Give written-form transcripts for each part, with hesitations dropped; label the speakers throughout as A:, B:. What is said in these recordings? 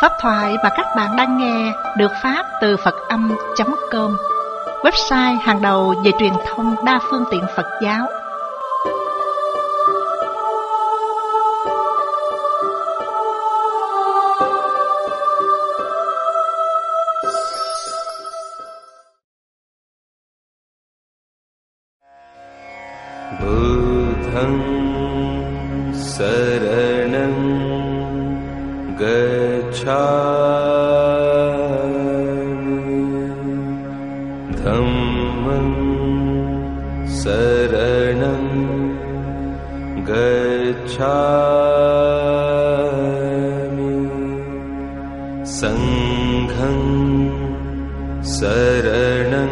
A: Pháp thoại mà các bạn đang nghe được phát từ Phật Âm.com, website hàng đầu về truyền thông đa phương tiện Phật giáo.
B: Buddhang saranam gacchami, dhammam saranam gacchami, sangham saranam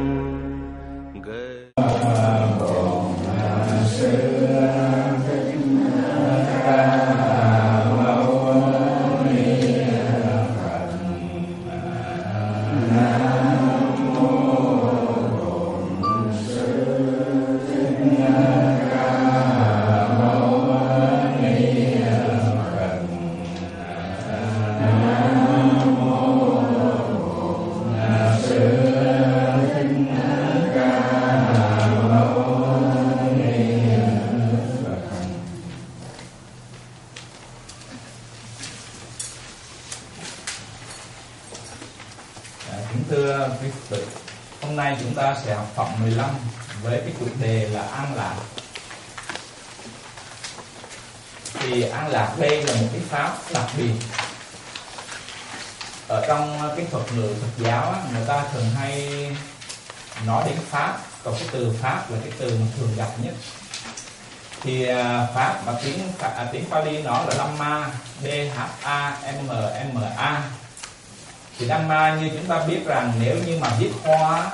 C: chúng ta sẽ học phẩm 15 với cái chủ đề là an lạc. Thì an lạc đây là một cái pháp đặc biệt. Ở trong cái thuật ngữ Phật giáo người ta thường hay nói đến pháp, còn cái từ pháp là cái từ mà thường gặp nhất. Thì pháp mà tiếng Pali nó là Dhamma, D-H-A-M-M-A. Thì Dhamma như chúng ta biết rằng nếu như mà viết hoa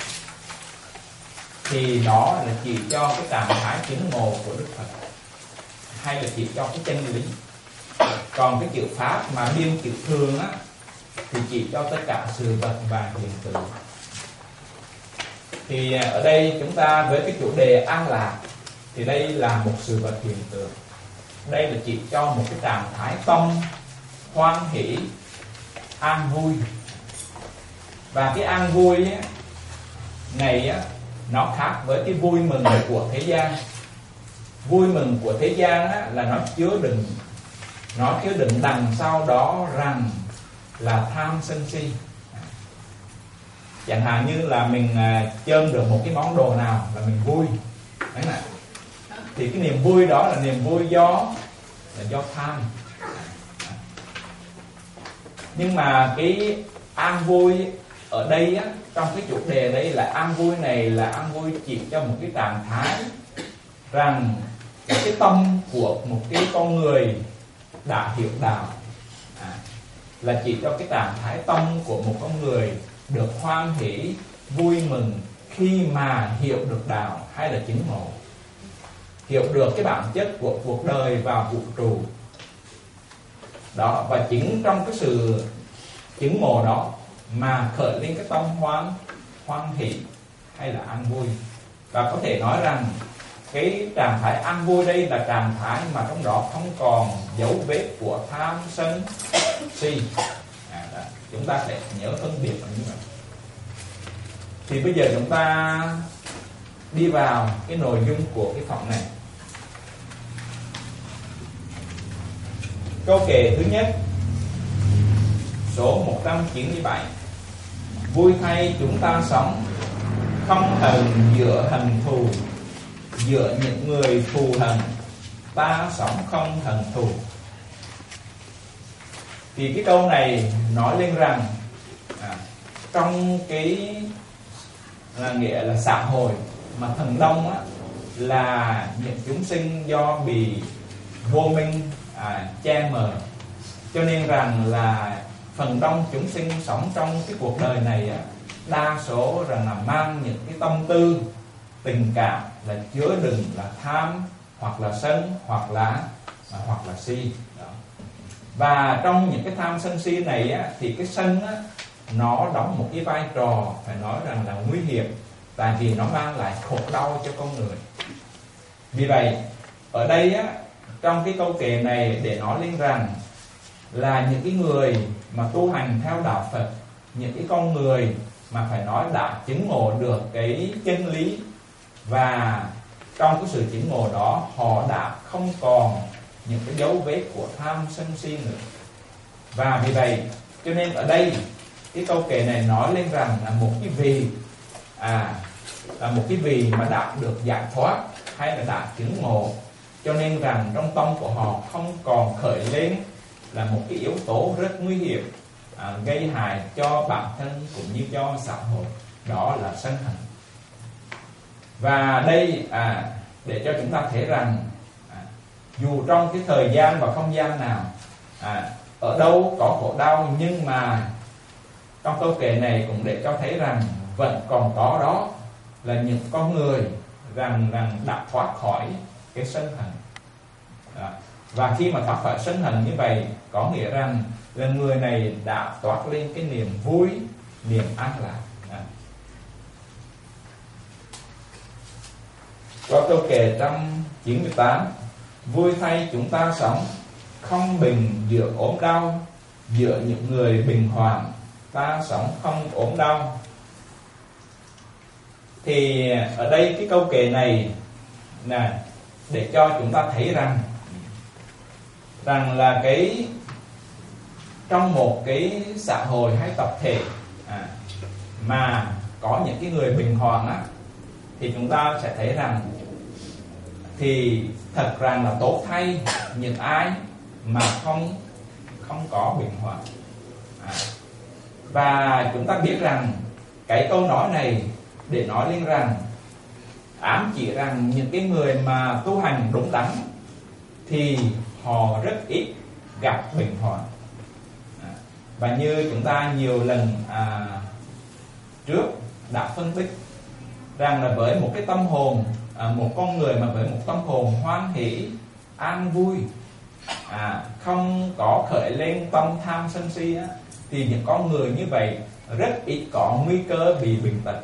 C: thì đó là chỉ cho cái trạng thái chứng ngộ của Đức Phật, hay là chỉ cho cái chân lý. Còn cái chữ pháp mà biên chữ thường á thì chỉ cho tất cả sự vật và hiện tượng. Thì ở đây chúng ta với cái chủ đề an lạc thì đây là một sự vật hiện tượng. Đây là chỉ cho một cái trạng thái tâm hoan hỷ, an vui. Và cái an vui á, này á, nó khác với cái vui mừng của thế gian. Vui mừng của thế gian á, là nó chứa đựng đằng sau đó rằng là tham sân si. Chẳng hạn như là mình chơn được một cái món đồ nào là mình vui. Đấy nè. Thì cái niềm vui đó là niềm vui do tham. Nhưng mà cái an vui ở đây á, trong cái chủ đề đây là an vui này là an vui chỉ cho một cái trạng thái rằng cái tâm của một cái con người đã hiểu đạo, là chỉ cho cái trạng thái tâm của một con người được hoan hỷ, vui mừng khi mà hiểu được đạo hay là chứng ngộ, hiểu được cái bản chất của cuộc đời và vũ trụ đó. Và chính trong cái sự chứng ngộ đó mà khởi lên cái tâm hoan hỷ hay là an vui. Và có thể nói rằng cái trạng thái an vui đây là trạng thái mà trong đó không còn dấu vết của tham sân si. Chúng ta sẽ nhớ phân biệt như vậy. Thì bây giờ chúng ta đi vào cái nội dung của cái phẩm này. Câu kệ thứ nhất, số 197. Vui thay chúng ta sống, không hờn giữa hận thù, giữa những người thù hận, ta sống không hận thù. Thì cái câu này nói lên rằng trong cái nghĩa là xã hội mà thần đông á, là những chúng sinh do bị vô minh che mờ, cho nên rằng là phần đông chúng sinh sống trong cái cuộc đời này á, đa số rằng là mang những cái tâm tư tình cảm là chứa đựng là tham hoặc là sân hoặc là si đó. Và trong những cái tham sân si này á, thì cái sân á, nó đóng một cái vai trò phải nói rằng là nguy hiểm, tại vì nó mang lại khổ đau cho con người. Vì vậy ở đây á, trong cái câu kệ này để nói lên rằng là những cái người mà tu hành theo đạo Phật, những cái con người mà phải nói đã chứng ngộ được cái chân lý, và trong cái sự chứng ngộ đó họ đã không còn những cái dấu vết của tham sân si nữa. Và vì vậy cho nên ở đây cái câu kệ này nói lên rằng là một cái vị là một cái vị mà đã được giải thoát hay là đã chứng ngộ, cho nên rằng trong tâm của họ không còn khởi lên là một cái yếu tố rất nguy hiểm, gây hại cho bản thân cũng như cho xã hội, đó là sân hận. Và đây để cho chúng ta thấy rằng dù trong cái thời gian và không gian nào, ở đâu có khổ đau, nhưng mà trong câu kệ này cũng để cho thấy rằng vẫn còn có đó là những con người rằng đã thoát khỏi cái sân hận. Và khi mà thoát khỏi sân hận như vậy, có nghĩa rằng là người này đã toát lên cái niềm vui, niềm an lạc. Có câu kệ 198: vui thay chúng ta sống, không bình giữa ốm đau, giữa những người bình hoàng ta sống không ốm đau. Thì ở đây cái câu kệ này là để cho chúng ta thấy rằng là cái trong một cái xã hội hay tập thể mà có những cái người bình hoàng thì chúng ta sẽ thấy rằng thì thật rằng là tốt thay những ai mà không có bình hoàng. Và chúng ta biết rằng cái câu nói này để nói lên rằng ám chỉ rằng những cái người mà tu hành đúng đắn thì họ rất ít gặp bình hoàng. Và như chúng ta nhiều lần trước đã phân tích rằng là với một cái tâm hồn, một con người mà với một tâm hồn hoan hỷ, an vui, không có khởi lên tâm tham sân si thì những con người như vậy rất ít có nguy cơ bị bệnh tật.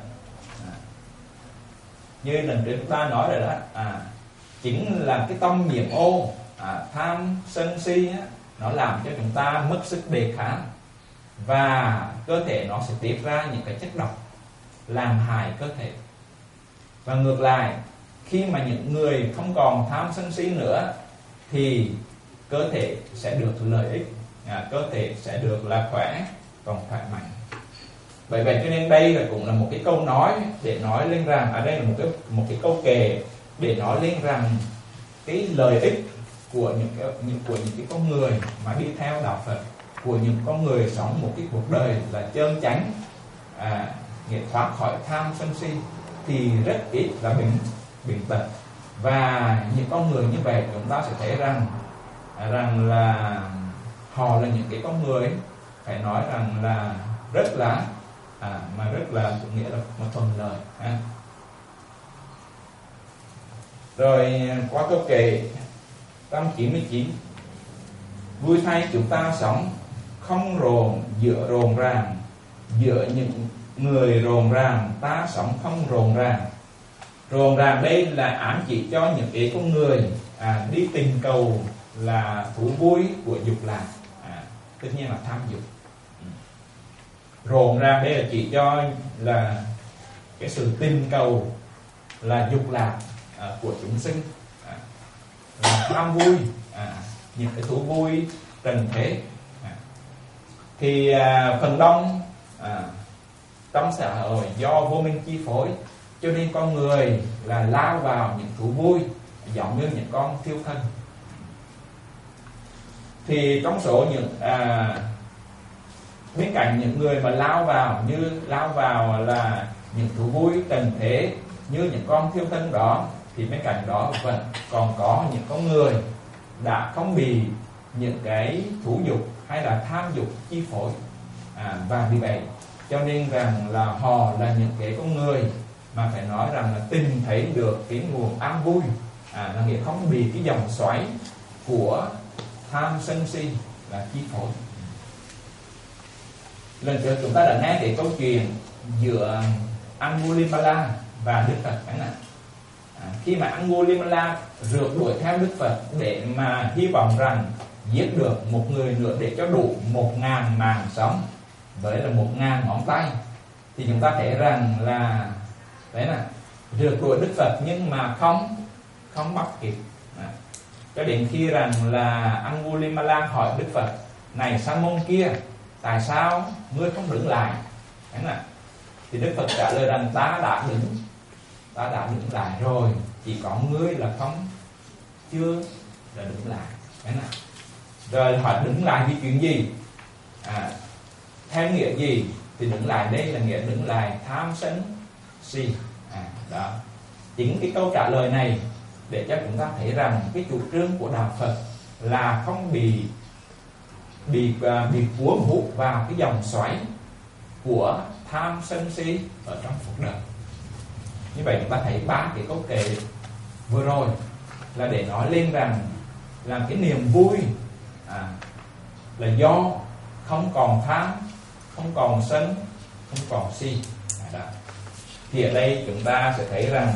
C: Như lần trước chúng ta nói rồi đó, chính là cái tâm nhiễm ô, tham sân si nó làm cho chúng ta mất sức đề kháng, và cơ thể nó sẽ tiết ra những cái chất độc làm hại cơ thể. Và ngược lại, khi mà những người không còn tham sân si nữa thì cơ thể sẽ được lợi ích, cơ thể sẽ được là khỏe, còn khỏe mạnh. Bởi vậy cho nên đây là cũng là một cái câu nói để nói lên rằng, ở đây là một cái câu kệ để nói lên rằng cái lợi ích của những cái con người mà đi theo đạo Phật, của những con người sống một cái cuộc đời là chân chánh, nghĩa thoát khỏi tham sân si thì rất ít là bệnh tật. Và những con người như vậy chúng ta sẽ thấy rằng là họ là những cái con người phải nói rằng là rất là nghĩa là một thuận lợi. Rồi qua câu kệ 199: vui thay chúng ta sống, không rộn ràng, giữa những người rộn ràng ta sống không rộn ràng. Rộn ràng đây là ám chỉ cho những cái con người đi tìm cầu là thú vui của dục lạc, tất nhiên là tham dục. Rộn ràng đây là chỉ cho là cái sự tìm cầu là dục lạc của chúng sinh, là tham vui, những cái thú vui trần thế. Thì phần đông trong xã hội do vô minh chi phối, cho nên con người là lao vào những thú vui giống như những con thiêu thân. Thì trong số những bên cạnh những người mà lao vào là những thú vui trần thế như những con thiêu thân đó, thì bên cạnh đó vẫn còn có những con người đã không bị những cái thú dục hay là tham dục chi phối, và vì vậy cho nên rằng là họ là những cái con người mà phải nói rằng là tìm thấy được cái nguồn an vui, là nghĩa không bị cái dòng xoáy của tham sân si là chi phối. Lần trước chúng ta đã nghe cái câu chuyện giữa Angulimala và Đức Phật chẳng hạn. Khi mà Angulimala rượt đuổi theo Đức Phật để mà hy vọng rằng giết được một người nữa để cho đủ 1.000 mạng sống với là 1.000 ngón tay, thì chúng ta thấy rằng là đấy là rượt đuổi Đức Phật nhưng mà không bắt kịp. Cho đến khi rằng là Angulimala hỏi Đức Phật: này sa môn kia, tại sao ngươi không đứng lại? Đấy là, thì Đức Phật trả lời rằng ta đã đứng lại rồi, chỉ có ngươi là chưa là đứng lại. Đấy là. Rồi hỏi đứng lại vì chuyện gì? Theo nghĩa gì? Thì đứng lại đây là nghĩa đứng lại tham sân si. Đó. Chính cái câu trả lời này để cho chúng ta thấy rằng cái chủ trương của đạo Phật là không bị cuốn hút vào cái dòng xoáy của tham sân si ở trong cuộc đời. Như vậy chúng ta thấy 3 cái câu kệ vừa rồi là để nói lên rằng làm cái niềm vui là do không còn tham, không còn sân, không còn si. Đó. Thì ở đây chúng ta sẽ thấy rằng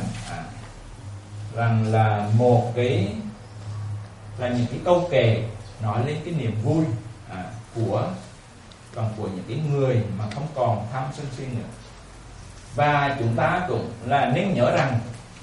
C: là một cái là những cái câu kệ nói lên cái niềm vui của những cái người mà không còn tham sân si nữa. Và chúng ta cũng là nên nhớ rằng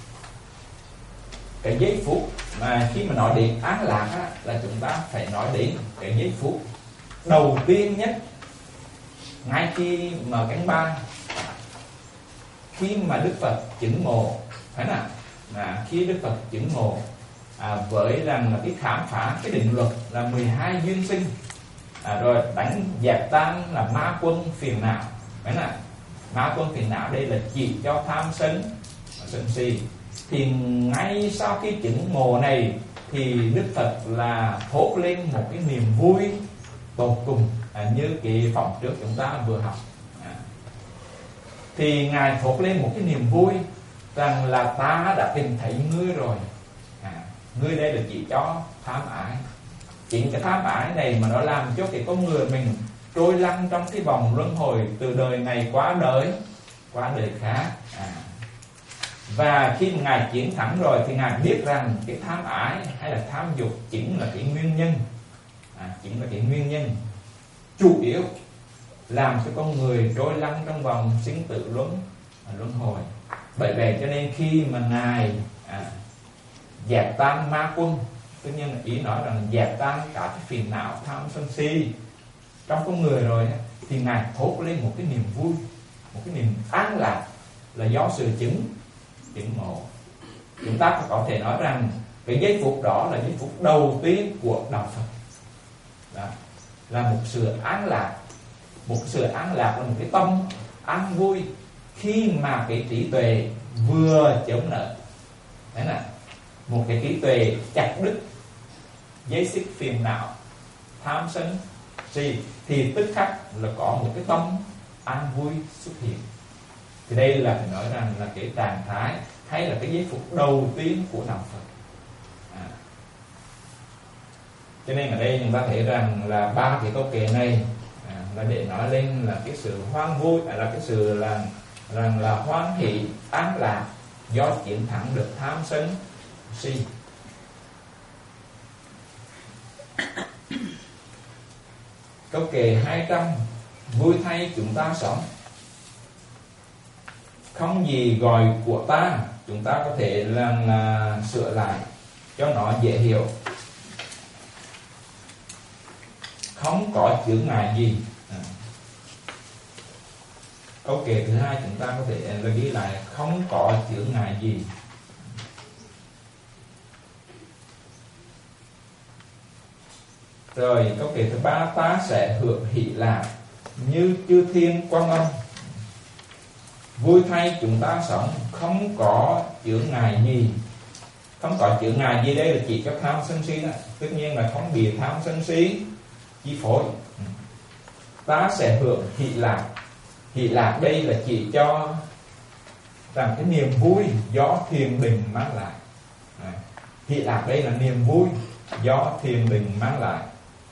C: cái giây phút mà khi mà nói đến an lạc là chúng ta phải nói đến cái giây phút đầu tiên nhất, ngay khi mà cánh ba, khi mà Đức Phật chứng ngộ, phải là khi Đức Phật chứng ngộ với rằng là cái khám phá cái định luật là 12 duyên sinh, rồi đánh dẹp tan là ma quân phiền não. Phải là ma quân phiền não đây là chỉ cho tham sân sân si. Thì ngay sau khi chứng ngộ này thì Đức Phật là thốt lên một cái niềm vui tột cùng, như cái phòng trước chúng ta vừa học. Thì Ngài thốt lên một cái niềm vui rằng là ta đã tìm thấy ngươi rồi. Ngươi đây là chỉ cho tham ái. Chính cái tham ái này mà nó làm cho cái con người mình trôi lăn trong cái vòng luân hồi từ đời này qua đời khác. Và khi Ngài chiến thắng rồi thì Ngài biết rằng cái tham ái hay là tham dục chính là cái nguyên nhân, chính là cái nguyên nhân chủ yếu làm cho con người trôi lăn trong vòng sinh tử luân hồi. Bởi vậy cho nên khi mà Ngài dẹp tan ma quân, tất nhiên là ý nói rằng dẹp tan cả cái phiền não tham sân si trong con người rồi, thì Ngài thốt lên một cái niềm vui, một cái niềm an lạc là do sự chứng ngộ. Chúng ta có thể nói rằng cái giây phút đó là giây phút đầu tiên của đạo Phật. Đó. Là một sự an lạc, là một cái tâm an vui khi mà cái trí tuệ vừa chống nợ. Đấy là một cái trí tuệ chặt đứt dây xích phiền não tham sân si, thì tức khắc là có một cái tâm an vui xuất hiện. Thì đây là phải nói rằng là cái trạng thái hay là cái giây phút đầu tiên của đạo Phật. Cho nên ở đây chúng ta thấy rằng là 3 cái câu kệ này là để nói lên là cái sự hoan vui, là cái sự là hoan hỷ an lạc do chiến thắng được tham sân si. Câu kệ 200: vui thay chúng ta sống, không gì gọi của ta. Chúng ta có thể là sửa lại cho nó dễ hiểu. Không có chướng ngại gì. Câu kệ thứ hai chúng ta có thể là ghi lại không có chướng ngại gì. Rồi câu kệ thứ 3: ta sẽ hưởng hỷ lạc như chư thiên Quan Âm. Vui thay chúng ta sống, không có chướng ngại gì. Không có chướng ngại gì đây là chỉ cho tham sân si đó. Tất nhiên là không bị tham sân si chi phối. Ta sẽ hưởng hỷ lạc. Hỷ lạc đây là chỉ cho rằng cái niềm vui do thiền định mang lại. Hỷ lạc đây là niềm vui do thiền định mang lại.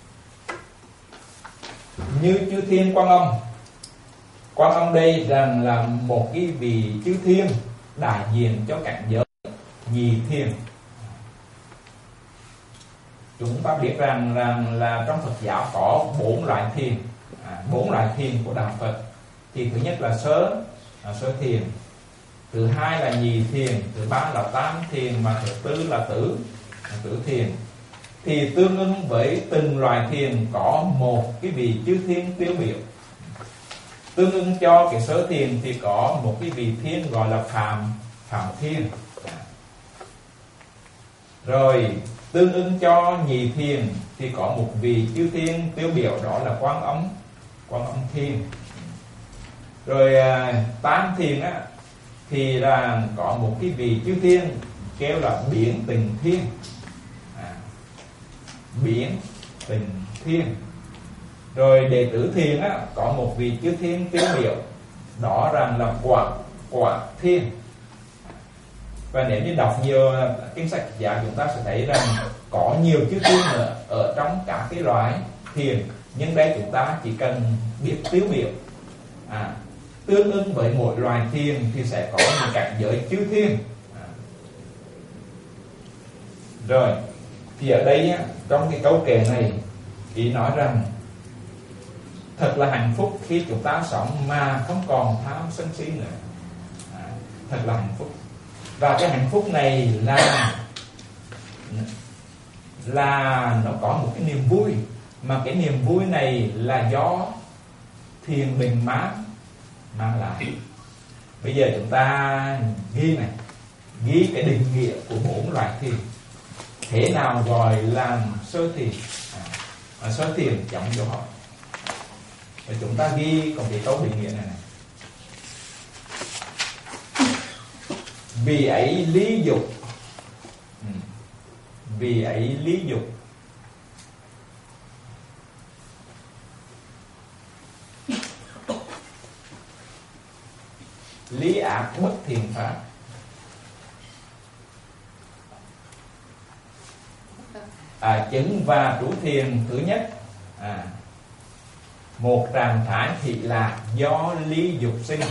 C: Như chư thiên Quan Âm. Quan Âm đây rằng là một cái vị chư thiên đại diện cho cảnh giới nhị thiền. chúng ta biết rằng là trong Phật giáo có 4 loại thiền, 4 loại thiền của đạo Phật. Thì thứ nhất là sơ thiền, thứ hai là nhị thiền, thứ ba là tam thiền, và thứ tư là tử thiền. Thì tương ứng với từng loại thiền có một cái vị chư thiên tiêu biểu. Tương ứng cho cái sơ thiền thì có một cái vị thiên gọi là Phạm Thiên. Rồi tương ứng cho nhị thiền thì có một vị chư thiên tiêu biểu, đó là Quan Âm Thiên. Rồi tam thiền á thì là có một cái vị chư thiên kêu là Biển Tình Thiên. Biển Tình Thiên. Rồi đệ tử thiền á có một vị chư thiên tiêu biểu, đó rằng là Quả Thiên. Và nếu như đọc nhiều kinh sách giả, chúng ta sẽ thấy rằng có nhiều chư thiên ở trong các cái loại thiền, nhưng đây chúng ta chỉ cần biết tiêu biểu. Tương ứng với mỗi loại thiền thì sẽ có một cảnh giới chư thiên. Rồi thì ở đây trong cái câu kệ này ý nói rằng thật là hạnh phúc khi chúng ta sống mà không còn tham sân si nữa. Thật là hạnh phúc. Và cái hạnh phúc này là nó có một cái niềm vui, mà cái niềm vui này là do thiền bình mát mang lại. Bây giờ chúng ta ghi cái định nghĩa của 4 loại thiền. Thế nào gọi là sơ thiền? Sơ thiền chấm dấu hỏi. Và chúng ta ghi còn cái câu định nghĩa này. Vì ấy lý dục. Vì ấy lý dục. Lý ác bất thiền pháp. Chứng và trú thiền thứ nhất. Một trạng thái thị lạc do lý dục sinh,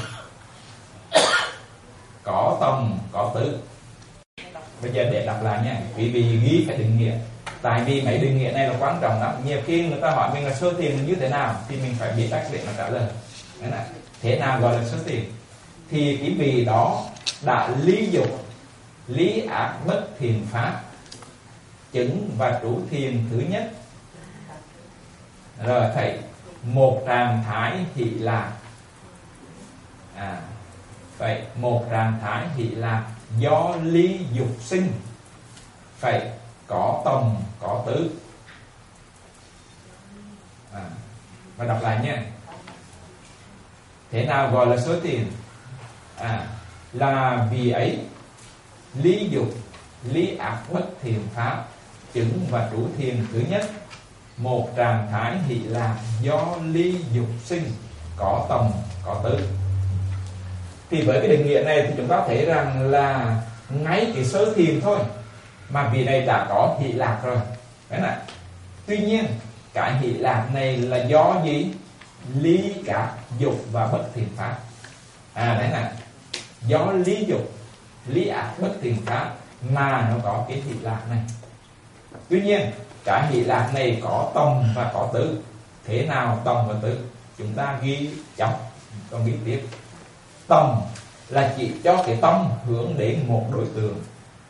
C: có tầm có tứ. Bây giờ để đọc lại nha, quý vị ghi cái định nghĩa. Tại vì mấy định nghĩa này là quan trọng lắm. Nhiều khi người ta hỏi mình là sơ thiền như thế nào thì mình phải biết cách để mà trả lời. Thế nào gọi là sơ thiền? Thì cái vị đó đã lý dục, lý ác bất thiền pháp, chứng và trú thiền thứ nhất. Rồi thầy, một trạng thái hỷ lạc. Vậy một trạng thái hỷ lạc do lý dục sinh, phải có tầm có tứ. Và đọc lại nha. Thế nào gọi là sơ thiền? Là vì ấy lý dục, lý ác bất thiền pháp, chứng và trú thiền thứ nhất. Một trạng thái hỷ lạc do lý dục sinh, có tầm có tứ. Thì với cái định nghĩa này thì chúng ta thấy rằng là ngay cái sơ thiền thôi mà vị này đã có hỷ lạc rồi. Đấy này. Tuy nhiên cái hỷ lạc này là do gì? Lý các dục và bất thiền pháp. Đấy này. Do lý dục, lý ác bất thiền pháp mà nó có cái hỷ lạc này. Tuy nhiên cái hỷ lạc này có tầm và có tứ. Thế nào tầm và tứ? Chúng ta ghi chấm, còn ghi tiếp. Tầm là chỉ cho cái tâm hướng đến một đối tượng.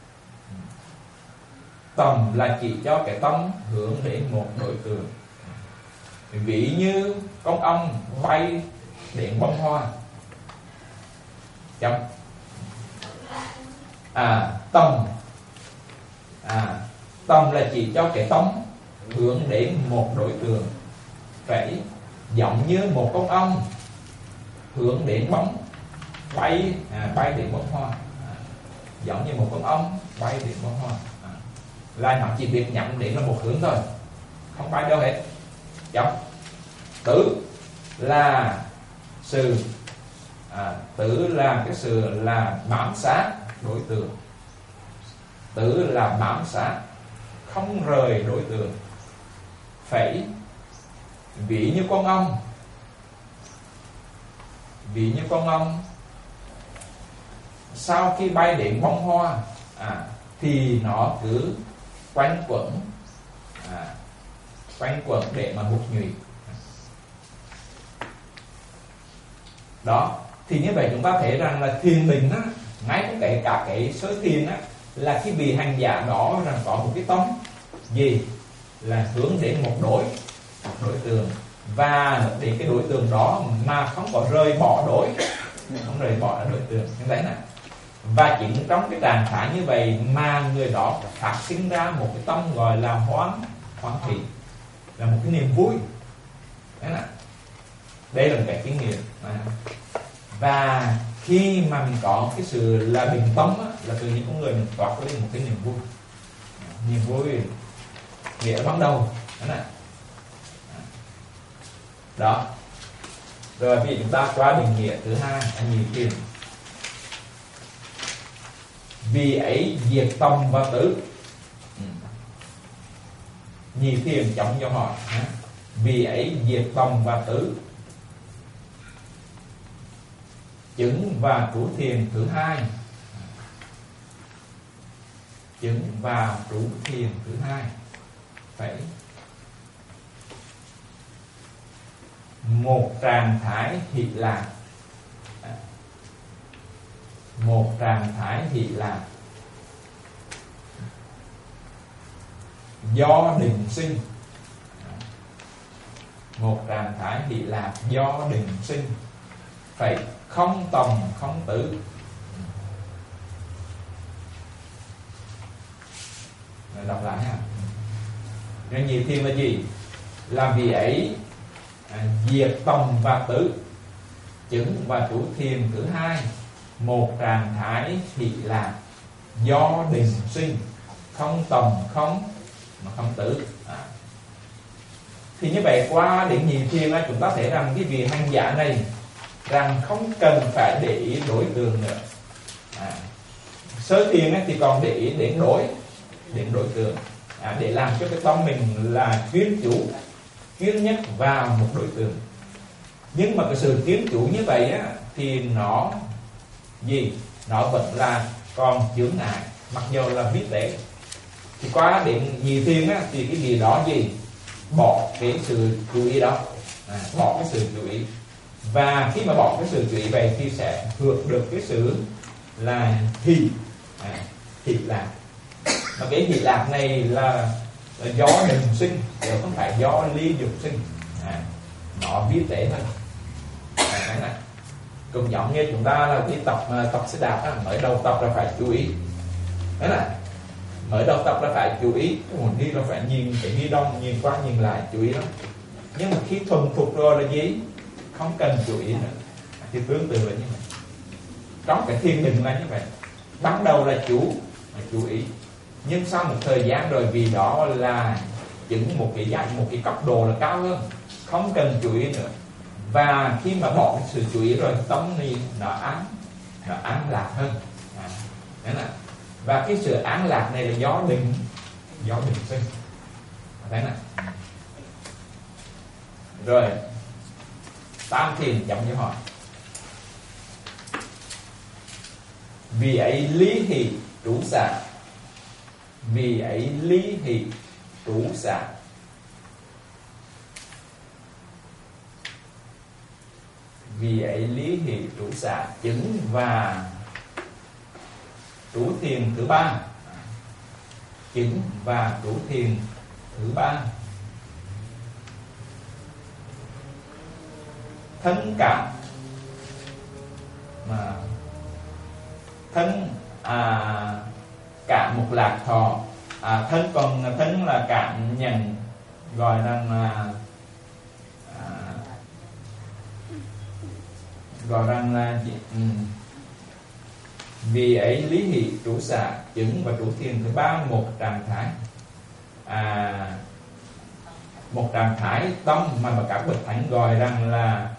C: Tầm là chỉ cho cái tâm hướng đến một đối tượng. Ví như con ong bay đến bông hoa. Chấm. Tầm là chỉ cho cái tâm hướng đến một đối tượng. Vậy giống như một con ong hướng đến bóng bay đến bông hoa. Giống như một con ong bay đến bông hoa. Là nó chỉ biết nhắm đến là một hướng thôi, không bay đâu hết. Chấm. Tứ là sự tứ là cái sự là bám sát đối tượng. Tứ là bám sát, không rời đối tượng. Phải ví như con ong. Ví như con ong sau khi bay đến bông hoa thì nó cứ quanh quẩn quanh quẩn để mà mục nhụy. Đó, thì như vậy chúng ta thấy rằng là thiền định á, ngay kể cả cái sơ thiền á, là khi vị hành giả đó rằng có một cái tâm gì là hướng đến một đối tượng, và để cái đối tượng đó mà không có rời bỏ không rời bỏ đối tượng như thế này. Và chính trong cái trạng thái như vậy mà người đó phát sinh ra một cái tâm gọi là hoan hỷ, là một cái niềm vui. Đấy là đây là một cái kinh nghiệm. Và khi mà mình có cái sự là bình tâm á, là tự nhiên con người mình toát lên một cái niềm vui. Niềm vui nghĩa ban đầu. Đó. Rồi vì chúng ta qua định nghĩa thứ hai là nhị thiền. Vì ấy diệt tâm và tứ. Nhị thiền chấm cho hỏi. Vì ấy diệt tâm và tứ. Chứng và trú thiền thứ hai. Chứng và trú thiền thứ hai. Phải một trạng thái hỷ lạc. Một trạng thái hỷ lạc do định sinh. Một trạng thái hỷ lạc do định sinh, phải không tầm không tứ. Rồi đọc lại ha. Nên nhị thiền là gì? Là vì ấy diệt tầm và tứ. Chứng và trú thiền thứ hai, một trạng thái hỷ lạc do định sinh, không tầm không mà không tứ. Thì như vậy qua định nhị thiền chúng ta thấy rằng cái vị hành giả này rằng không cần phải để ý đối tượng nữa. Sơ thiền thì còn để ý đến đối tượng, để làm cho cái tâm mình là chuyên chú, chuyên nhất vào một đối tượng. Nhưng mà cái sự chuyên chú như vậy á, thì nó vẫn là còn chướng ngại, mặc dù là biết đấy. Thì qua đến nhị thiền á, thì cái gì đó bỏ cái sự chú ý đó, bỏ cái sự chú ý. Và khi mà bỏ cái sự chú ý vậy thì sẽ hưởng được cái sự là hỷ lạc. Mà cái hỷ lạc này là do định sinh, chứ không phải do ly dục sinh. Nó vi tế hơn. Cũng giống như chúng ta là đi tập xe đạp á, mới đầu tập là phải chú ý. Đấy là mới đầu tập là phải chú ý, đi là phải nhìn cái ghi đông, nhìn qua nhìn lại, chú ý lắm. Nhưng mà khi thuần phục rồi là gì? Không cần chú ý nữa. Thì tương tự là như vậy. Trong cái thiền định là như vậy. Ban đầu là chú ý, nhưng sau một thời gian rồi, vì đó là chứng một cái cấp độ là cao hơn, không cần chú ý nữa. Và khi mà bỏ cái sự chú ý rồi, tâm này nó an lạc hơn. Đấy là. Và cái sự an lạc này là do định sinh. Đấy là. Rồi tam thiền chấm cho hỏi. Vì ấy lý hỷ trú xả. Vì ấy lý hỷ trú xả. Vì ấy lý hỷ trú xả, chứng và trú thiền thứ ba. Chứng và trú thiền thứ ba. Thân cảm mà thân cảm một lạc thọ. Thân còn thân là cảm nhận, gọi rằng là vì ấy lý hỷ trú xả, chứng và trú thiền thứ ba, một trạng thái tâm mà các bậc thánh gọi rằng là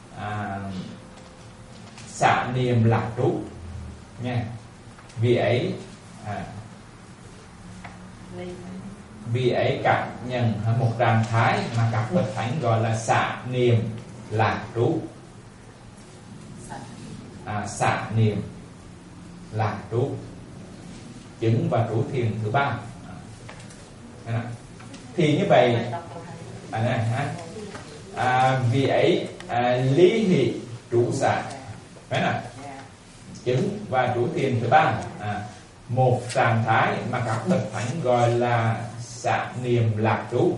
C: xả niệm lạc trú nha. Vì ấy cảm nhận một trạng thái mà các bậc thánh gọi là xả niệm lạc trú. Xả niệm lạc trú, chứng và trú thiền thứ ba. Thì như vậy này ha. Vì ấy lý hỷ trú xạ, phải nào? Chứng và trú thiền thứ ba, một trạng thái mà các bậc thánh gọi là xạ niệm lạc trú.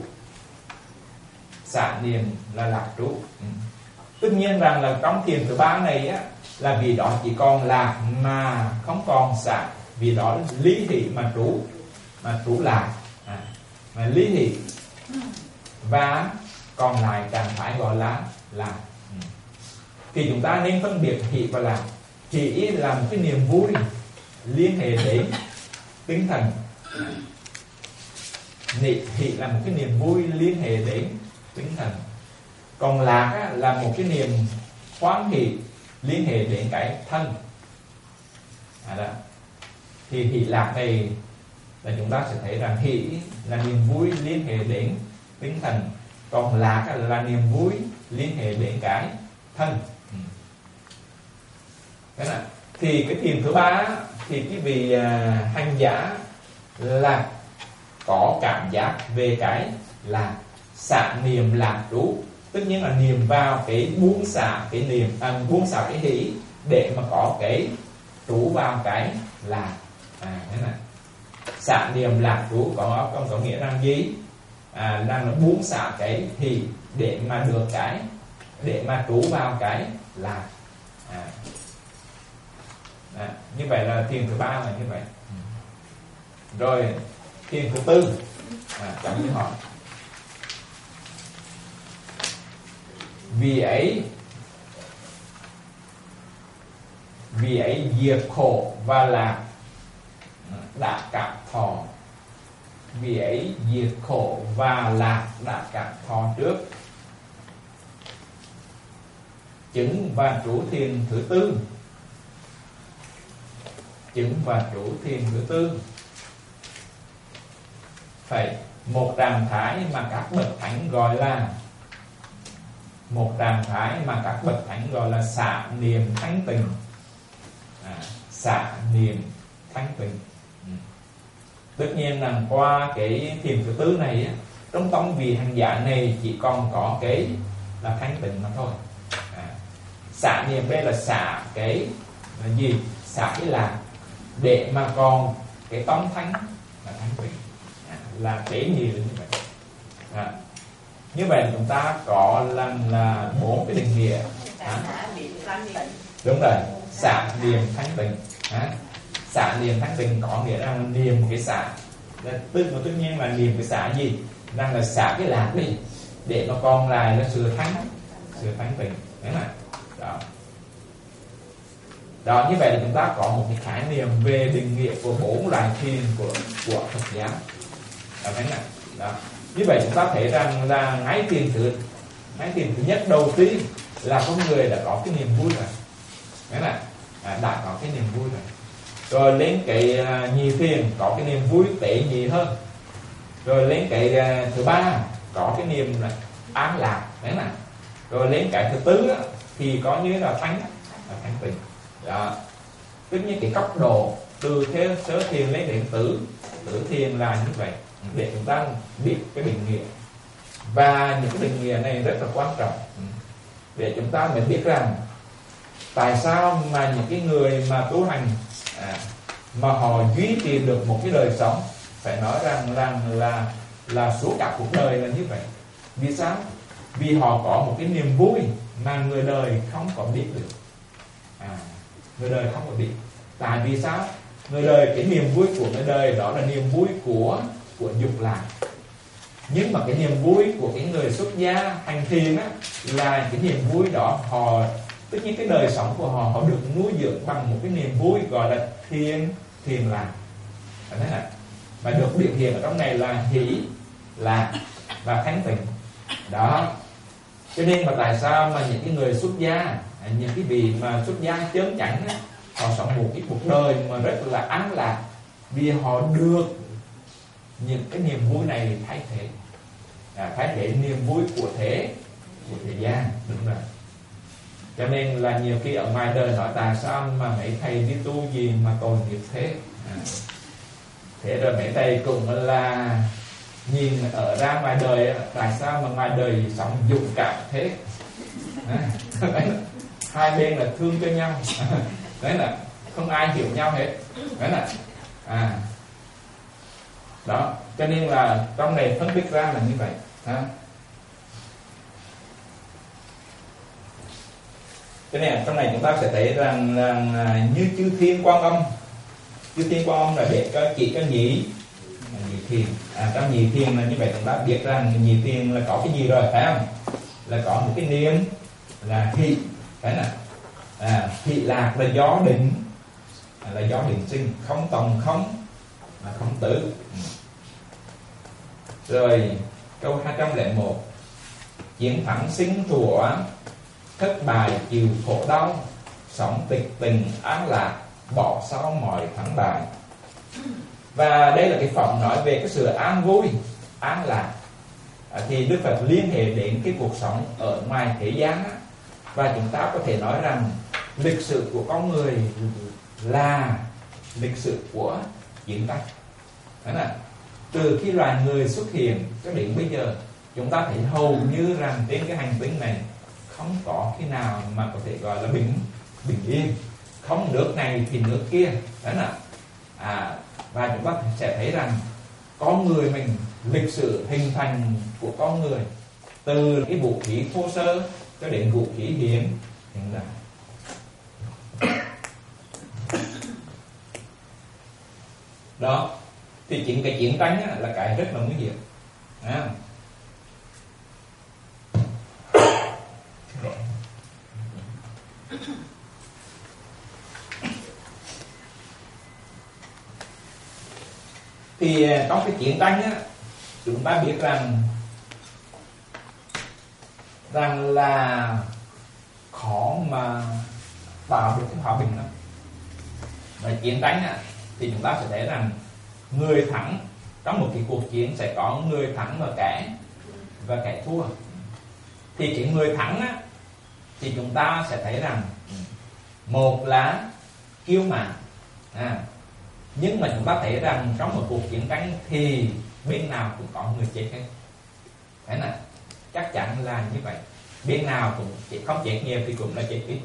C: Xạ niệm là lạc trú. Tất nhiên rằng là trong thiền thứ ba này á, là vì đó chỉ còn lạc mà không còn xạ, vì đó lý hỷ mà trú lạc, mà lý hỷ và còn lại trạng thái gọi là lạc. Thì chúng ta nên phân biệt hỷ và lạc. Hỷ là một cái niềm vui liên hệ đến tinh thần. Hỷ là một cái niềm vui liên hệ đến tinh thần. Còn lạc á, là một cái niềm hoan hỷ liên hệ đến cái thân. Đó. Thì hỷ lạc này là chúng ta sẽ thấy rằng hỷ là niềm vui liên hệ đến tinh thần, còn lạc là niềm vui liên hệ đến cái thân. Thế nào? Thì cái thiền thứ ba thì cái vị hành giả là có cảm giác về cái là xạ niệm lạc trú, tất nhiên là niệm vào cái buông xả cái niệm, buông xả cái hỷ để mà có cái trú vào cái lạc. Thế này, xạ niệm lạc trú có nghĩa rằng gì? Là buông xả cái hỷ để mà được cái, để mà trú vào cái lạc. Như vậy là thiền thứ ba là như vậy. Rồi thiền thứ tư, chậm như hỏi. Vì ấy diệt khổ và lạc đã cảm thọ. Vì ấy diệt khổ và lạc đã cảm thọ trước. Chứng và trú thiền thứ tư. Chứng và trú thiền thứ tư phải một trạng thái mà các bậc thánh gọi là xạ niệm thanh tịnh. Xạ niệm thanh tịnh. Tất nhiên là qua cái thiền thứ tư này, trong tâm vị hành giả này chỉ còn có cái là thanh tịnh mà thôi. Xạ niệm đây là xạ cái là gì? Xạ cái lạc để mà còn cái tâm thánh là thanh tịnh, là tế nhị là như vậy. Như vậy chúng ta có là 4 cái định nghĩa. Đúng rồi, xạ niệm thanh tịnh. Xạ niệm thanh tịnh có nghĩa là niệm cái xạ, tất nhiên là niệm cái xạ gì? Đang là xạ cái lạc đi để mà còn lại là sự thanh tịnh. Đấy này. Đó, như vậy là chúng ta có một cái khái niệm về định nghĩa của 4 loại thiền của Phật giáo. Đó. Như vậy chúng ta thấy rằng là ngay thiền thứ nhất đầu tiên là con người đã có cái niềm vui rồi. Đấy là đã có cái niềm vui rồi. Rồi lên cái nhị thiền có cái niềm vui tế nhị hơn. Rồi lên cái thứ ba có cái niềm là an lạc. Đấy là. Rồi lên cái thứ tư thì có như là thanh tịnh. Đó. Tất nhiên cái cấp độ từ thế sớ thiền lên đến tử thiền là như vậy, để chúng ta biết cái định nghĩa. Và những cái định nghĩa này rất là quan trọng để chúng ta mới biết rằng tại sao mà những cái người mà tu hành mà họ duy trì được một cái đời sống, phải nói rằng là suốt cả cuộc đời là như vậy. Vì sao? Vì họ có một cái niềm vui mà người đời không có biết được. Người đời không có biết. Tại vì sao? Người đời, cái niềm vui của người đời đó là niềm vui của dục lạc. Nhưng mà cái niềm vui của cái người xuất gia hành thiền là cái niềm vui đó họ, tất nhiên cái đời sống của họ được nuôi dưỡng bằng một cái niềm vui gọi là thiền lạc. Thế này, và được biểu hiện ở trong này là hỷ, lạc và thanh tịnh. Đó. Cho nên mà tại sao mà những cái người xuất gia, những cái vị mà xuất gia chớn chảnh họ sống một cái cuộc đời mà rất là an lạc, vì họ được những cái niềm vui này thay thế niềm vui của thế gian. Đúng rồi. Cho nên là nhiều khi ở ngoài đời nói tại sao mà mấy thầy đi tu gì mà tội nghiệp thế. Thế rồi mấy thầy cũng là nhìn ở ra ngoài đời, tại sao mà ngoài đời sống dũng cảm thế? Hai bên là thương cho nhau, đấy là không ai hiểu nhau hết, đấy là đó, cho nên là trong này phân tích ra là như vậy. Cho nên trong này chúng ta sẽ thấy rằng như chư thiên quan âm, chư thiên quan âm là để chỉ cho nhị thiền. Trong nhị thiền là như vậy, chúng ta biết rằng nhị thiền là có cái gì rồi, phải không? Là có một cái niệm là thị, phải nè. Thị lạc là gió định, là gió định sinh, không tòng không là không tử. Rồi câu 201, chiến thắng sinh thủa, thất bại chịu khổ đau, sống tịch tình an lạc, bỏ sau mọi thắng bại. Và đây là cái phẩm nói về cái sự an vui, an lạc. Thì Đức Phật liên hệ đến cái cuộc sống ở ngoài thế gian á. Và chúng ta có thể nói rằng lịch sử của con người là lịch sử của chiến tranh. Thế nào? Từ khi loài người xuất hiện cho đến bây giờ, chúng ta thấy hầu như rằng trên cái hành tinh này không có khi nào mà có thể gọi là bình yên, không nước này thì nước kia. Thế nào? Và chúng ta sẽ thấy rằng con người mình, lịch sử hình thành của con người từ cái vũ khí thô sơ cho đến vũ khí hiện đại. Đó, thì chính cái chiến tranh là cái rất là nguy hiểm. Thì trong cái chiến tranh á, chúng ta biết rằng là khó mà tạo được cái hòa bình lắm. Và chiến tranh á, thì chúng ta sẽ thấy rằng người thắng trong một cái cuộc chiến sẽ có người thắng và kẻ thua. Thì cái người thắng á, thì chúng ta sẽ thấy rằng một là kiêu mạn, nhưng mà chúng ta thấy rằng trong một cuộc chiến tranh thì bên nào cũng có người chết hết. Thế nào? Chắc chắn là như vậy. Bên nào cũng không chết nhiều thì cũng là chết ít.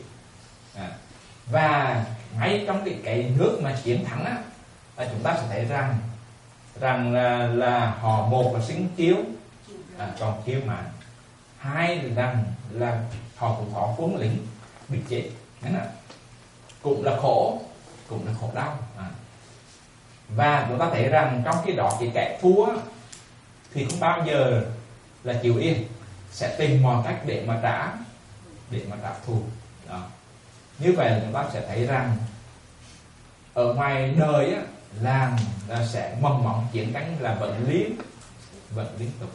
C: Và ngay trong cái nước mà chiến thắng á, chúng ta sẽ thấy rằng là họ một là sinh kiêu, còn kiêu mạn. Hai là họ cũng có quân lính bị chết. Thế nào? Cũng là khổ đau. Và chúng ta thấy rằng trong khi đó cái kẻ thua thì không bao giờ là chịu yên, sẽ tìm mọi cách để mà trả thù. Đó. Như vậy là chúng ta sẽ thấy rằng ở ngoài đời á, là sẽ mầm móng chiến tranh là vẫn liên tục.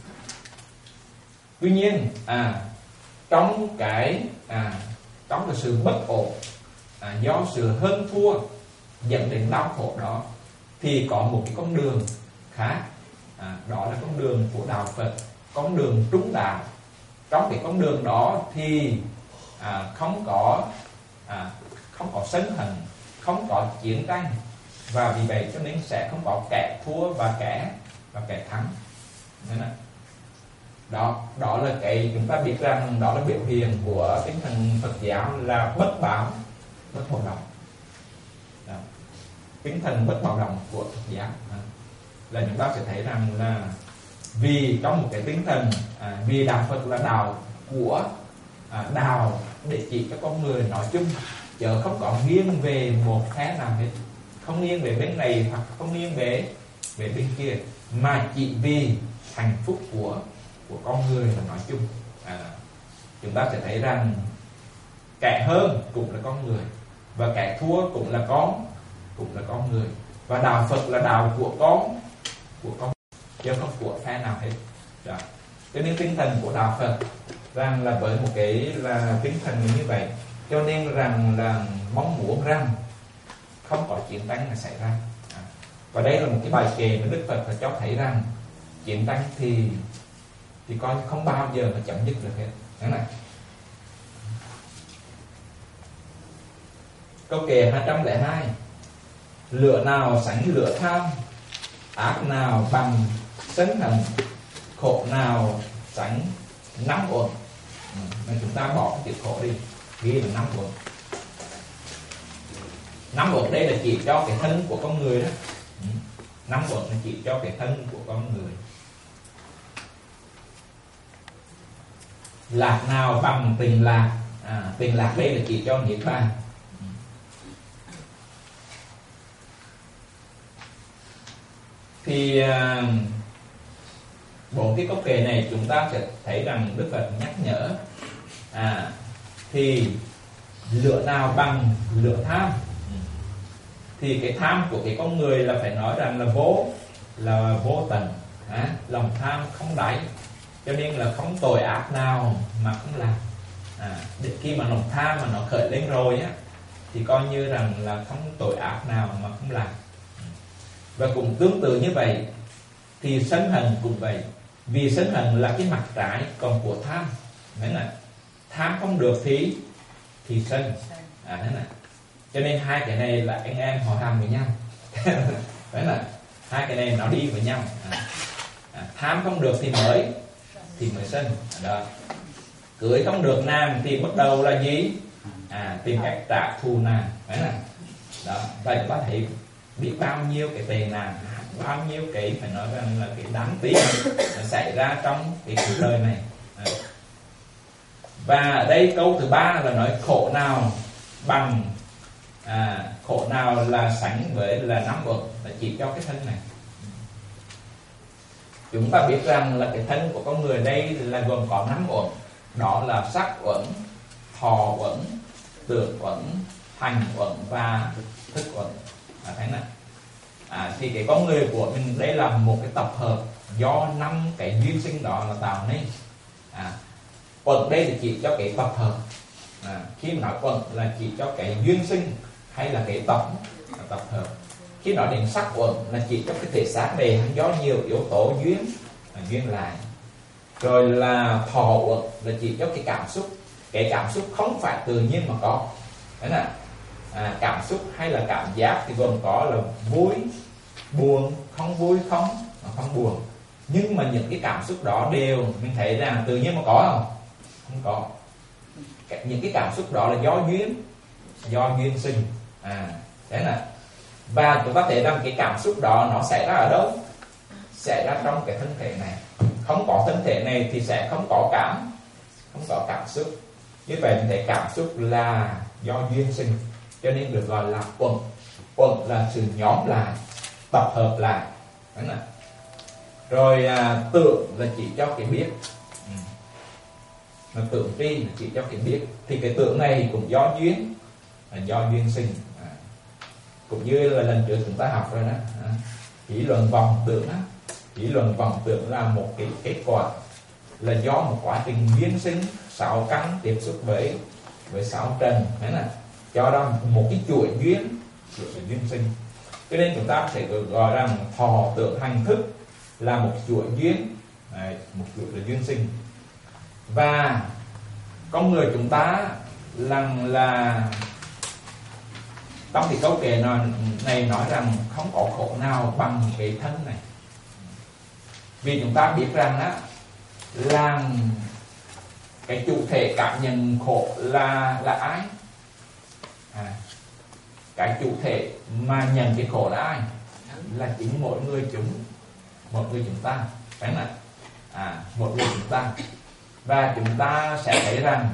C: Tuy nhiên trong cái sự bất ổn do sự hơn thua dẫn đến đau khổ đó, thì có một cái con đường khác, đó là con đường của đạo Phật, con đường trung đạo. Trong cái con đường đó thì không có sân hận, không có chiến tranh, và vì vậy cho nên sẽ không có kẻ thua và kẻ thắng. Đó là cái chúng ta biết rằng đó là biểu hiện của tinh thần Phật giáo là bất bạo động. Tinh thần bất bạo động của Phật giáo là chúng ta sẽ thấy rằng là vì trong một cái tinh thần vì đạo Phật là đạo của đạo để chỉ cho con người nói chung, chứ không có nghiêng về một phe nào hết, không nghiêng về bên này hoặc không nghiêng về bên kia, mà chỉ vì hạnh phúc của con người là nói chung. Chúng ta sẽ thấy rằng kẻ hơn cũng là con người, và kẻ thua cũng là con người, và đạo Phật là đạo của con chứ không của phe nào hết. Đó. Cho nên tinh thần của đạo Phật rằng là với một cái là tinh thần như vậy, cho nên rằng là mong muốn rằng không có chiến tranh là xảy ra. Và đây là một cái bài kệ mà Đức Phật là cho thấy rằng chiến tranh thì coi không bao giờ mà chấm dứt được hết. Thế này. Câu kệ 202: lửa nào sánh lửa tham, ác nào bằng sân hận, khổ nào sánh năm uẩn. Nên chúng ta bỏ cái chữ khổ đi, ghi là năm uẩn. Năm uẩn đây là chỉ cho cái thân của con người đó. Năm uẩn là chỉ cho cái thân của con người. Lạc nào bằng tình lạc. Tình lạc đây là chỉ cho niết bàn. Thì bốn cái câu kệ này chúng ta sẽ thấy rằng Đức Phật nhắc nhở thì lửa nào bằng lửa tham. Thì cái tham của cái con người là phải nói rằng là vô tận, lòng tham không đáy, cho nên là không tội ác nào mà không làm. Để khi mà lòng tham mà nó khởi lên rồi á, thì coi như rằng là không tội ác nào mà không làm. Và cũng tương tự như vậy thì sân hận cũng vậy. Vì sân hận là cái mặt trái còn của tham. Đấy là tham không được thì sân. Đấy là. Cho nên hai cái này là anh em họ hàng với nhau. Đấy là hai cái này nó đi với nhau. Tham không được thì mới sân. Đó. Cưới không được nàng thì bắt đầu là gì? Tìm cách trả thù nàng. Đấy là. Đó. Và chúng ta thấy biết bao nhiêu cái tệ nạn, bao nhiêu cái phải nói rằng là cái đáng tiếc nó xảy ra trong cái cuộc đời này. Và ở đây câu thứ ba là nói khổ nào bằng khổ nào là sánh với là năm uẩn, là chỉ cho cái thân này. Chúng ta biết rằng là cái thân của con người đây là gồm có 5 uẩn. Đó là sắc uẩn, thọ uẩn, tưởng uẩn, hành uẩn và thức uẩn. Thấy này. Thì cái con người của mình đây là một cái tập hợp do 5 cái duyên sinh đó là tạo nên. Uẩn đây là chỉ cho cái tập hợp. Khi mà nói uẩn là chỉ cho cái duyên sinh hay là cái tập hợp. Khi nói đến sắc uẩn là chỉ cho cái thể xác này do nhiều yếu tố duyên lại. Rồi là thọ uẩn là chỉ cho cái cảm xúc. Cái cảm xúc không phải tự nhiên mà có. Đấy là cảm xúc hay là cảm giác thì gồm có là vui, buồn, không vui, không buồn. Nhưng mà những cái cảm xúc đó đều mình thấy rằng tự nhiên mà có không? Không có. Những cái cảm xúc đó là do duyên sinh. Thế là. Và chúng ta thấy rằng cái cảm xúc đó nó xảy ra ở đâu? Xảy ra trong cái thân thể này. Không có thân thể này thì sẽ không có cảm xúc. Như vậy mình thấy cảm xúc là do duyên sinh, cho nên được gọi là uẩn. Uẩn là sự nhóm lại, tập hợp lại. Đúng không? Rồi tưởng là chỉ cho cái biết. Mà tưởng tri là chỉ cho cái biết. Thì cái tưởng này cũng do duyên sinh. Cũng như là lần trước chúng ta học rồi đó. Chỉ luận vọng tưởng đó. Chỉ luận vọng tưởng là một cái kết quả, là do một quá trình duyên sinh, 6 căn tiếp xúc với 6 trần. Thế là cho ra một cái chuỗi duyên sinh. Cho nên chúng ta sẽ gọi rằng thọ tưởng hành thức là một chuỗi duyên, một chuỗi là duyên sinh. Và con người chúng ta là trong cái câu kệ này nói rằng không có khổ nào bằng cái thân này. Vì chúng ta biết rằng á, là cái chủ thể cảm nhận khổ là ai? Cái chủ thể mà nhận cái khổ là ai? Là chính mỗi người chúng ta. Phải không ạ? Mỗi người chúng ta. Và chúng ta sẽ thấy rằng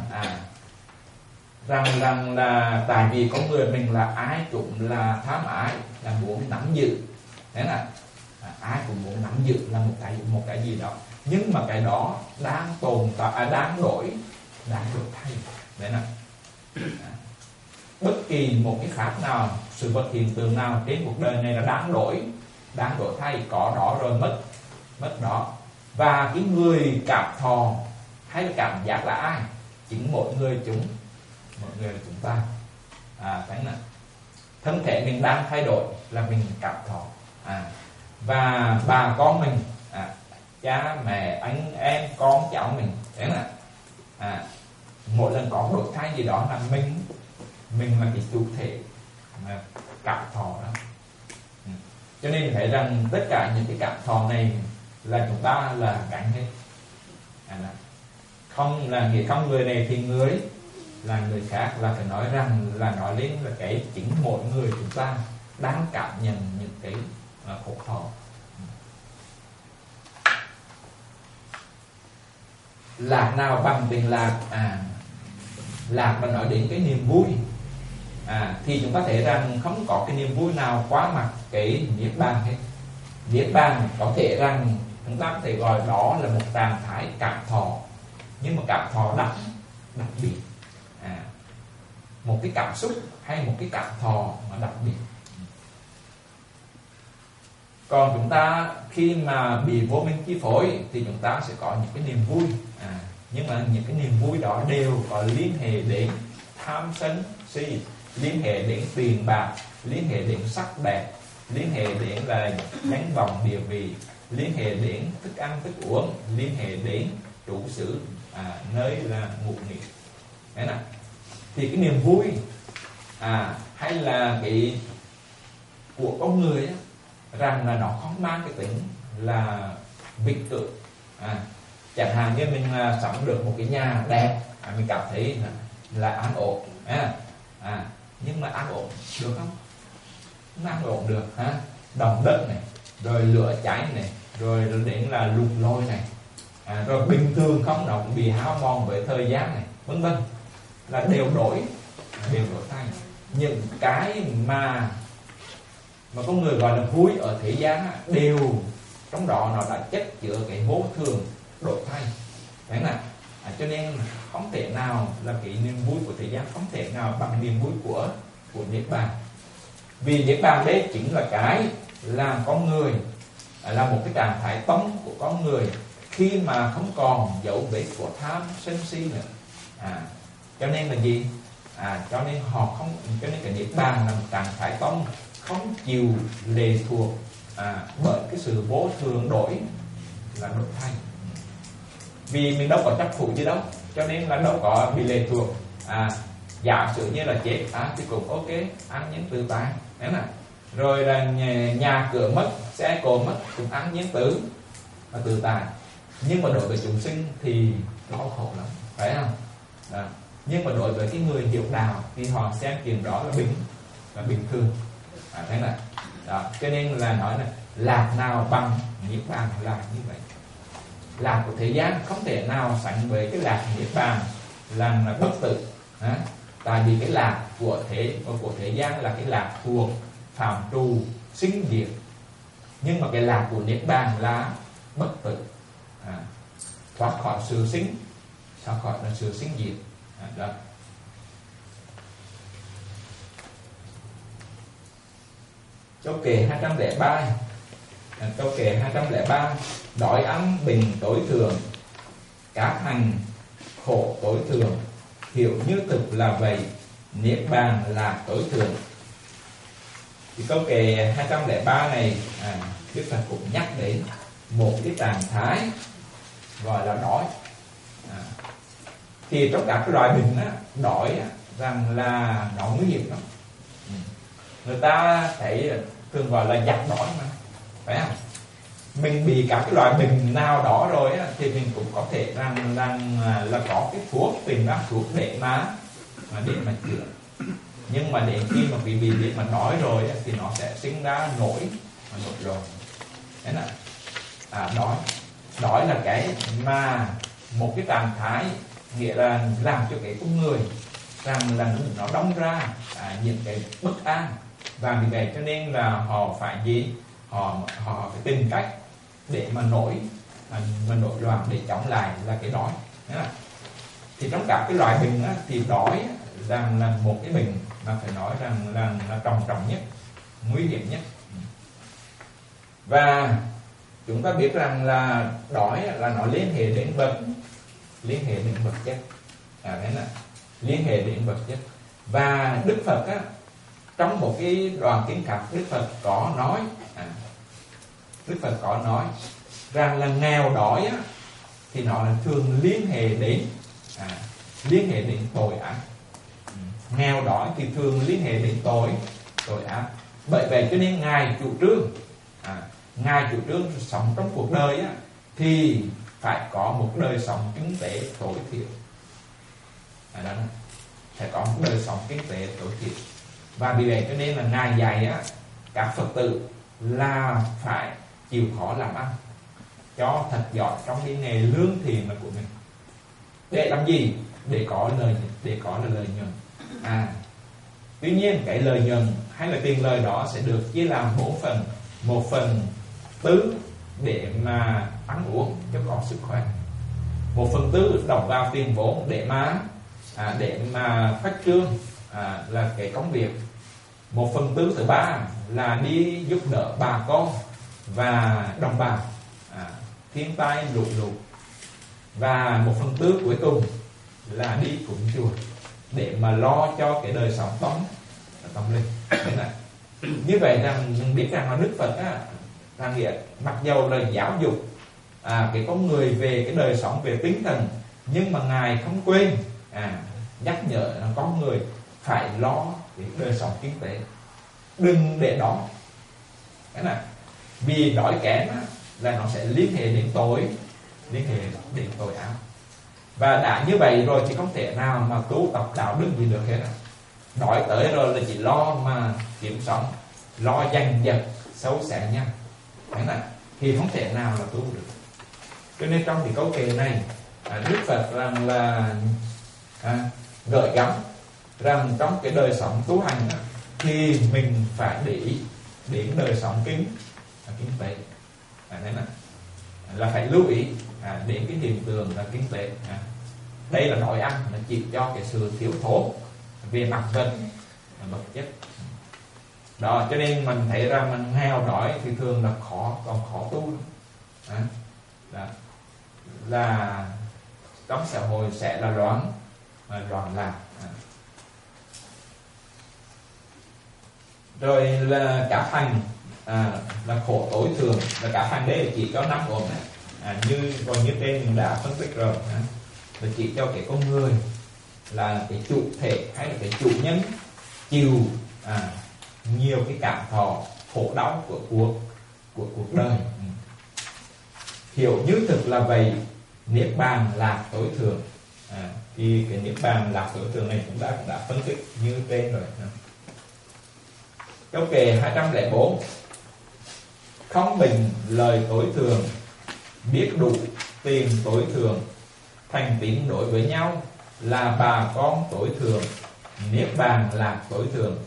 C: là tại vì con người mình là ai cũng là tham ái, là muốn nắm giữ. Thế là ai cũng muốn nắm giữ là một cái gì đó. Nhưng mà cái đó đang tồn tại, đang đổi thay. Đấy là bất kỳ một cái pháp nào, sự vật hiện tượng nào trên cuộc đời này là đang đổi thay, có đó rồi mất đó. Và cái người cảm thọ hay là cảm giác là ai? Chính mỗi người là chúng ta. Thấy nè, thân thể mình đang thay đổi là mình cảm thọ. Và bà con mình, cha mẹ anh em con cháu mình, thế nè, mỗi lần có đổi thay gì đó là mình là cái chủ thể mà cảm thọ đó. Cho nên mình thấy rằng tất cả những cái cảm thọ này là chúng ta là cạnh hết. Không là nghĩa không người này thì người là người khác, là phải nói rằng là nói lên là cái chính mỗi người chúng ta đang cảm nhận những cái khổ thọ. Lạc nào bằng tình lạc? Lạc mà nói đến cái niềm vui, thì chúng ta thấy rằng không có cái niềm vui nào quá mặt cái niết bàn hết. Niết bàn có thể rằng chúng ta có thể gọi đó là một trạng thái cảm thọ, nhưng mà cảm thọ đặc biệt, một cái cảm xúc hay một cái cảm thọ mà đặc biệt. Còn chúng ta khi mà bị vô minh chi phối thì chúng ta sẽ có những cái niềm vui, nhưng mà những cái niềm vui đó đều có liên hệ đến tham sân si, liên hệ đến tiền bạc, liên hệ đến sắc đẹp, liên hệ đến là danh vọng địa vị, liên hệ đến thức ăn thức uống, liên hệ đến trụ xứ, nơi là ngụ nghỉ. Đấy nè. Thì cái niềm vui hay là cái của con người á, rằng là nó không mang cái tính là vĩnh cửu. Chẳng hạn như mình sống được một cái nhà đẹp, mình cảm thấy là an ổn, nhưng mà an ổn được không? Không an ổn được. Đồng đất này, rồi lửa cháy này, rồi đến là lụt lôi này, rồi bình thường không, nó cũng bị hao mòn bởi thời gian này, vân vân, là đều đổi thay. Những cái mà con người gọi là vui ở thế gian đều trong đó nó đã chất chứa cái vô thường đổi thay. Đấy nè. Cho nên không thể nào là cái niềm vui của thế gian không thể nào bằng niềm vui của niết bàn. Vì niết bàn đấy chính là cái làm con người là một cái trạng thái tâm của con người khi mà không còn dấu vết của tham sân si nữa. Cho nên là gì? Cho nên cái niết bàn là một trạng thái tâm không chịu lệ thuộc bởi cái sự vô thường đổi thay. Vì mình đâu có chấp thủ gì đâu, cho nên là đâu có bị lệ thuộc. Giả sử như là chết thì cũng ok, ăn những tự tại. Đấy nè. Rồi là nhà cửa mất, xe cộ mất, cũng ăn những tự tại. Nhưng mà đối với chúng sinh thì đau khổ lắm, phải không? Nhưng mà đối với cái người hiểu đạo thì họ xem chuyện đó là bình thường. Thế này. Cho nên là nói là lạc nào bằng niết bàn là như vậy. Lạc của thế gian không thể nào sánh với cái lạc niết bàn là bất tử. Tại vì cái lạc của thế gian là cái lạc thuộc phạm trù sinh diệt, nhưng mà cái lạc của niết bàn là bất tử, thoát khỏi sự sinh, thoát khỏi sự sinh diệt. Đó. Câu kệ 203. Câu kệ 203: đói ăn bình tối thường, các hành khổ tối thường, hiểu như thực là vậy, niết bàn là tối thường. Thì câu kệ 203 này Đức Phật cũng nhắc đến một cái trạng thái gọi là đói. Thì trong các cái loại bệnh đói rằng là nó nguy hiểm lắm. Người ta thấy thường gọi là giặc đói mà, phải không? Mình bị các cái loại bệnh nào đó rồi thì mình cũng có thể rằng là có cái thuốc, tìm ra thuốc để mà chữa. Nhưng mà đến khi mà bị mà đói rồi thì nó sẽ sinh ra nổi rồi. Thế là đói là cái mà một cái trạng thái, nghĩa là làm cho cái con người rằng là nó đóng ra những cái bất an. Và vì vậy cho nên là họ phải gì? Họ phải tìm cách để mà nổi loạn để chống lại là cái đói. Thì trong các cái loại bệnh thì đói rằng là một cái bệnh mà phải nói rằng là trọng nhất, nguy hiểm nhất. Và chúng ta biết rằng là đói là nó liên hệ đến vật chất. Thế là liên hệ đến vật chất. Và Đức Phật trong một cái đoạn kinh khác, Đức Phật có nói rằng là nghèo đói thì nó là thường liên hệ đến tội ác. Nghèo đói thì thường liên hệ đến tội ác. Bởi vậy cho nên Ngài chủ trương Ngài chủ trương sống trong cuộc đời á, thì phải có một đời sống kinh tế tối thiểu. Đó, phải có một đời sống kinh tế tối thiểu. Và vì vậy cho nên là Ngài dạy á, các Phật tử là phải chịu khó làm ăn cho thật giỏi trong cái nghề lương thiện của mình. Để làm gì? Để có lợi nhuận. Tuy nhiên cái lợi nhuận hay là tiền lời đó sẽ được chia làm 4 phần. Một phần tư để mà ăn uống cho có sức khỏe. Một phần tư đóng vào tiền vốn để mà phát trương là cái công việc. Một phần tư thứ ba là đi giúp đỡ bà con và đồng bào thiên tai lụt lụt. Và một phần tư cuối cùng là đi cúng chùa để mà lo cho cái đời sống tâm linh. Như vậy rằng mình biết rằng là Đức Phật là nghĩa mặc dầu là giáo dục cái con người về cái đời sống về tinh thần, nhưng mà Ngài không quên nhắc nhở là con người phải lo cái đời sống kinh tế. Đừng để đó, vì đói kém là nó sẽ liên hệ đến tội ác. Và đã như vậy rồi thì không thể nào mà tu tập đạo đức gì được hết. Đói tới rồi là chỉ lo mà kiếm sống, lo giành giật xấu xẻ nhau, thì không thể nào là tu được. Cho nên trong cái câu kệ này, Đức Phật rằng là gợi gắm rằng trong cái đời sống tu hành thì mình phải để ý đến đời sống kinh tế, là phải lưu ý đến cái hiện tượng là kinh tế. Đây là đói ăn là chỉ cho cái sự thiếu thốn về mặt vật chất. Đó, cho nên mình thấy ra mình nghèo đói thì thường là còn khó tu. Đó. Là trong xã hội sẽ là loạn lạc. Rồi là cả thành là khổ tối thường, là cả thành đấy là chỉ cho 5 ổn như trên mình đã phân tích rồi, là chỉ cho cái con người là cái chủ thể hay là cái chủ nhân chịu nhiều cái cảm thọ khổ đau của cuộc đời. Hiểu như thực là vậy, niết bàn lạc tối thường. Thì cái niết bàn lạc tối thường này chúng ta cũng đã phân tích như trên rồi. Câu kệ 204: không bình lời tối thường, biết đủ tiền tối thường, thành tín đối với nhau là bà con tối thường, niết bàn lạc tối thường.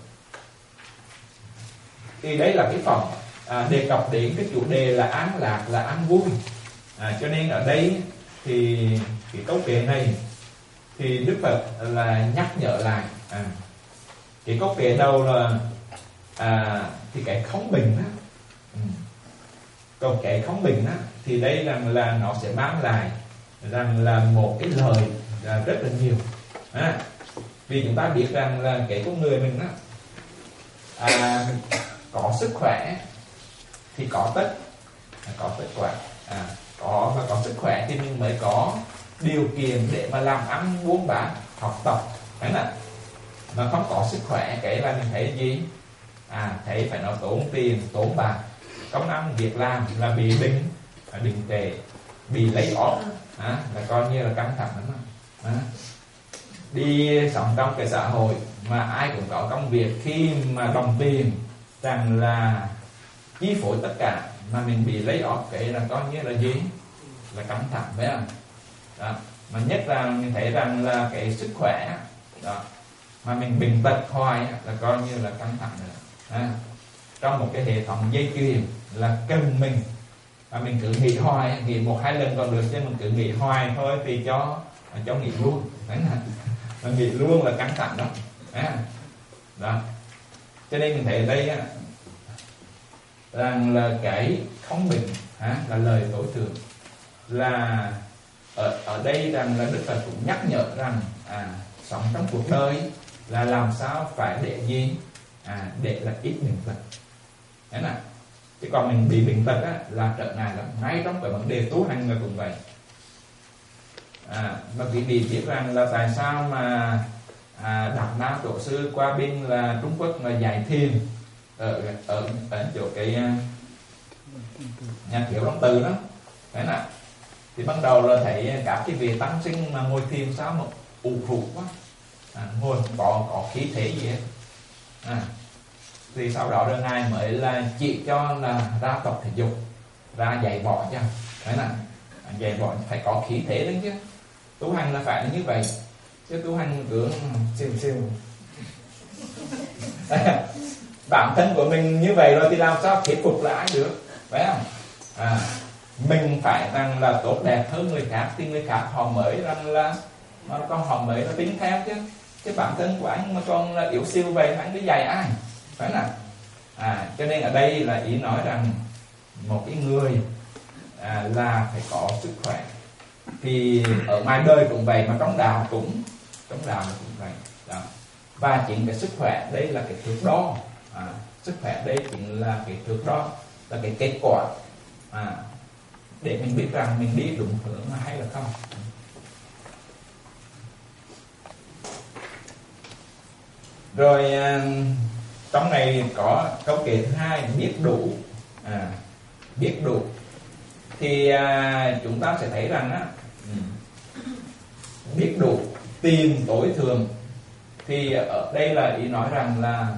C: Thì đấy là cái phần đề cập đến cái chủ đề là an lạc, là an vui. Cho nên ở đây thì cái câu kệ này thì Đức Phật là nhắc nhở lại cái câu kệ đầu là thì cái không bình á, còn cái không bình á thì đây rằng là nó sẽ mang lại rằng là một cái lời rất là nhiều. Vì chúng ta biết rằng là cái con người mình á có sức khỏe thì có tất khỏe, có sức khỏe thì mình mới có điều kiện để mà làm ăn buôn bán học tập, mà không có sức khỏe cái là mình thấy gì thấy phải nó tốn tiền tốn bạc, công ăn việc làm là bị đình trệ, bị lấy off, là coi như là căng thẳng lắm. Đi sống trong cái xã hội mà ai cũng có công việc, khi mà đồng tiền rằng là chi phối tất cả mà mình bị lấy off cái là coi như là gì, là căng thẳng, phải không? Đó. Mà nhất là mình thấy rằng là cái sức khỏe đó mà mình bệnh tật hoài là coi như là căng thẳng rồi. Trong một cái hệ thống dây chuyền là cần mình, mà mình cứ nghỉ hoài, nghỉ 1-2 lần còn được, chứ mình cứ nghỉ hoài thôi thì cho nghỉ luôn. Mà nghỉ luôn là căng thẳng đó. Đó. Cho nên mình thấy ở đây rằng là cái không bình là lời tối thượng, là ở đây rằng là Đức Phật cũng nhắc nhở rằng sống trong cuộc đời là làm sao phải để gì, để là ít bệnh tật. Thế nào? Chứ còn mình bị bệnh tật là trở ngại lắm. Ngay trong cái vấn đề tu hành là cũng vậy. Mà quý vị biết rằng là tại sao mà Đạt Ma Tổ sư qua bên là Trung Quốc là dạy thiền ở chỗ cái nhà Thiếu Long Từ đó, đấy nè. Thì ban đầu là thấy các cái vị tăng sinh mà ngồi thiền sao mà ủ rũ quá, ngồi không có khí thế gì hết. Thì sau đó rồi ngài mới là chỉ cho là ra tập thể dục, ra dạy võ cho, đấy nè, dạy võ phải có khí thế đấy chứ. Tu hành là phải là như vậy, chứ tu hành cứ siêu bản thân của mình như vậy rồi thì làm sao thuyết phục lại ai được, phải không? Mình phải rằng là tốt đẹp hơn người khác thì người khác họ mới rằng là họ mới là tính theo chứ bản thân của anh mà còn là yếu siêu vậy anh đi dạy ai, phải không? Cho nên ở đây là ý nói rằng một cái người là phải có sức khỏe. Thì ở ngoài đời cũng vậy, mà trong đạo cũng vậy đó. Và chính cái sức khỏe đây là cái thước đo, sức khỏe đây chính là cái thước đo, là cái kết quả để mình biết rằng mình đi đúng hướng hay là không. Rồi trong này có câu kệ thứ hai, biết đủ. Biết đủ thì chúng ta sẽ thấy rằng biết đủ tìm tối thượng. Thì ở đây là ý nói rằng là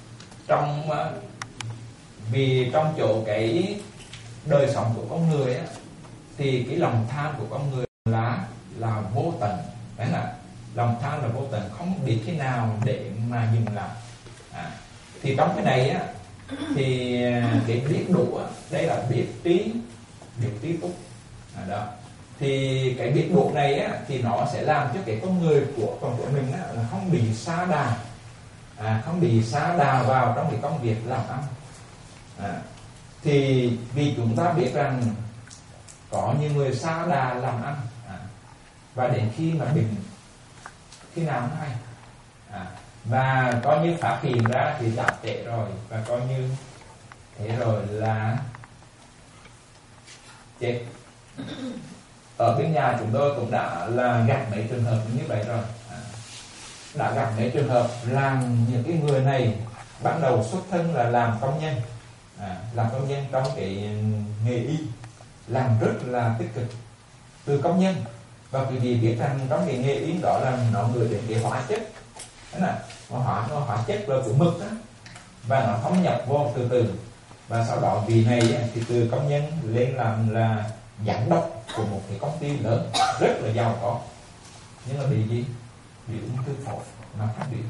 C: vì trong chỗ cái đời sống của con người thì cái lòng tham của con người là vô tận, đấy là lòng tham là vô tận, không biết thế nào để mà dừng lại. Thì trong cái này thì cái biết đủ đây là biết trí túc đó. Thì cái biết đủ này thì nó sẽ làm cho cái con người của mình là không bị sa đà, không bị sa đà vào trong cái công việc làm ăn. Thì vì chúng ta biết rằng có nhiều người sa đà làm ăn, và đến khi mà mình khi nào cũng hay, và coi như phát hiện ra thì đã trễ rồi, và coi như thế rồi là chết. Ở bên nhà chúng tôi cũng đã là gặp mấy trường hợp như vậy rồi, đã gặp mấy trường hợp làm những cái người này ban đầu xuất thân là làm công nhân, trong cái nghề y, làm rất là tích cực từ công nhân. Và quý vị biết rằng trong cái nghề y đó là nó gửi đến cái hóa chất, đó là hóa chất là của mực đó, và nó thấm nhập vô từ từ. Và sau đó vì này thì từ công nhân lên làm là giám đốc của một cái công ty lớn rất là giàu có, nhưng mà bị gì? Bị ung thư phổi mà phát triển.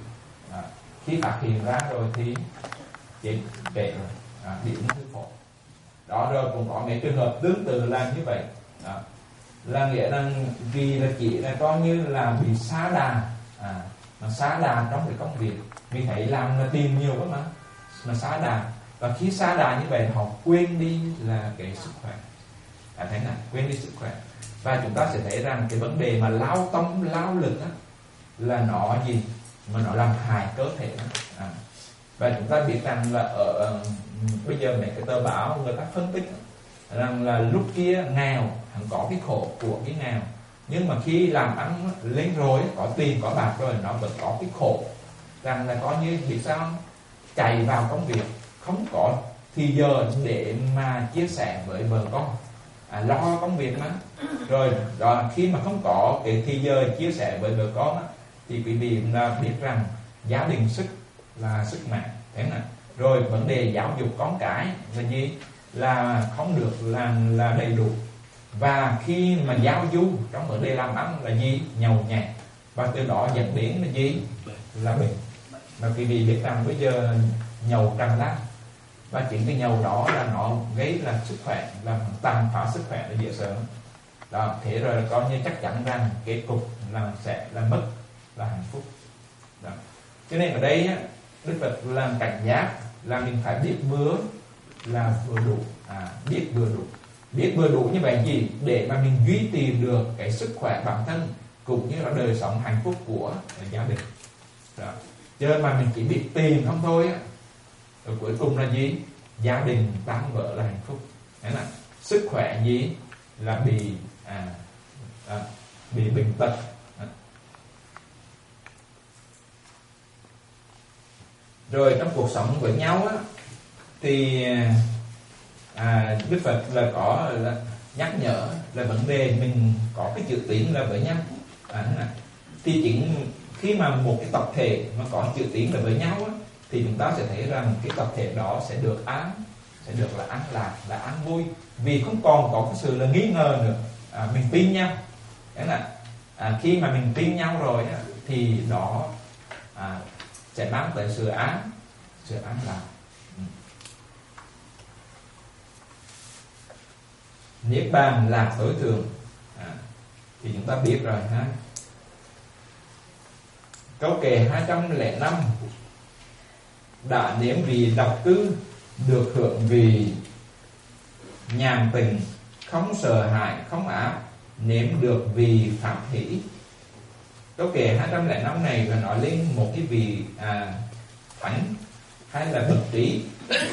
C: Khi phát hiện ra rồi thì chết trễ rồi, bị ung thư phổi đó. Rồi cũng có mấy trường hợp tương tự là như vậy đó. Là nghĩa rằng vì là chỉ là coi như là bị sa đà, mà sa đà trong cái công việc, mình thấy làm là tìm nhiều quá mà sa đà. Và khi sa đà như vậy họ quên đi là cái sức khỏe, thấy nào, quên đi sức khỏe. Và chúng ta sẽ thấy rằng cái vấn đề mà lao tâm lao lực là nó gì mà nó làm hại cơ thể đó. Và chúng ta biết rằng là ở bây giờ mấy cái tờ báo người ta phân tích rằng là lúc kia nghèo hắn có cái khổ của cái nghèo, nhưng mà khi làm ăn lên rồi, có tiền có bạc rồi, nó vẫn có cái khổ, rằng là có như vì sao chạy vào công việc, không có thì giờ để mà chia sẻ với vợ con, lo công việc mà. Rồi đó, khi mà không có cái thì giờ chia sẻ với vợ con thì quý vị là biết rằng gia đình sức là sức mạnh, thế nào. Rồi vấn đề giáo dục con cái là gì, là không được làm là đầy đủ. Và khi mà giao du trong vấn đề làm ăn là gì, nhậu nhẹt, và từ đó dẫn đến là gì, là bệnh. Mà quý vị biết rằng bây giờ nhậu tràn lan, và chính cái nhậu đó là nó gây là sức khỏe, làm tàn phá sức khỏe là dễ sợ đó. Thế rồi là coi như chắc chắn rằng kết cục là sẽ là mất là hạnh phúc đó. Cho nên ở đây Đức Phật làm cảnh giác là mình phải biết vừa là vừa đủ, biết vừa đủ. Biết vừa đủ như vậy gì để mà mình duy trì được cái sức khỏe bản thân cũng như là đời sống hạnh phúc của gia đình đó. Chứ mà mình chỉ biết tiền không thôi rồi cuối cùng là gì, gia đình tan vỡ là hạnh phúc. Đấy là sức khỏe gì là bị bệnh tật. Rồi trong cuộc sống với nhau thì Đức Phật là có là nhắc nhở là vấn đề mình có cái chữ tín là với nhau. Thì chính khi mà một cái tập thể mà có chữ tín là với nhau á, thì chúng ta sẽ thấy rằng cái tập thể đó sẽ được là an lạc, là an vui, vì không còn có cái sự là nghi ngờ nữa. Mình tin nhau, khi mà mình tin nhau rồi á, thì đó sẽ mang tới sự an lạc. Niết bàn là tối thượng, thì chúng ta biết rồi ha. Câu kệ 205: đã nếm vị độc cư, được hưởng vì nhàn tình, không sợ hãi không áp, nếm được vì pháp hỷ. Câu kệ 205 này là nói lên một cái vị thánh hay là bậc trí.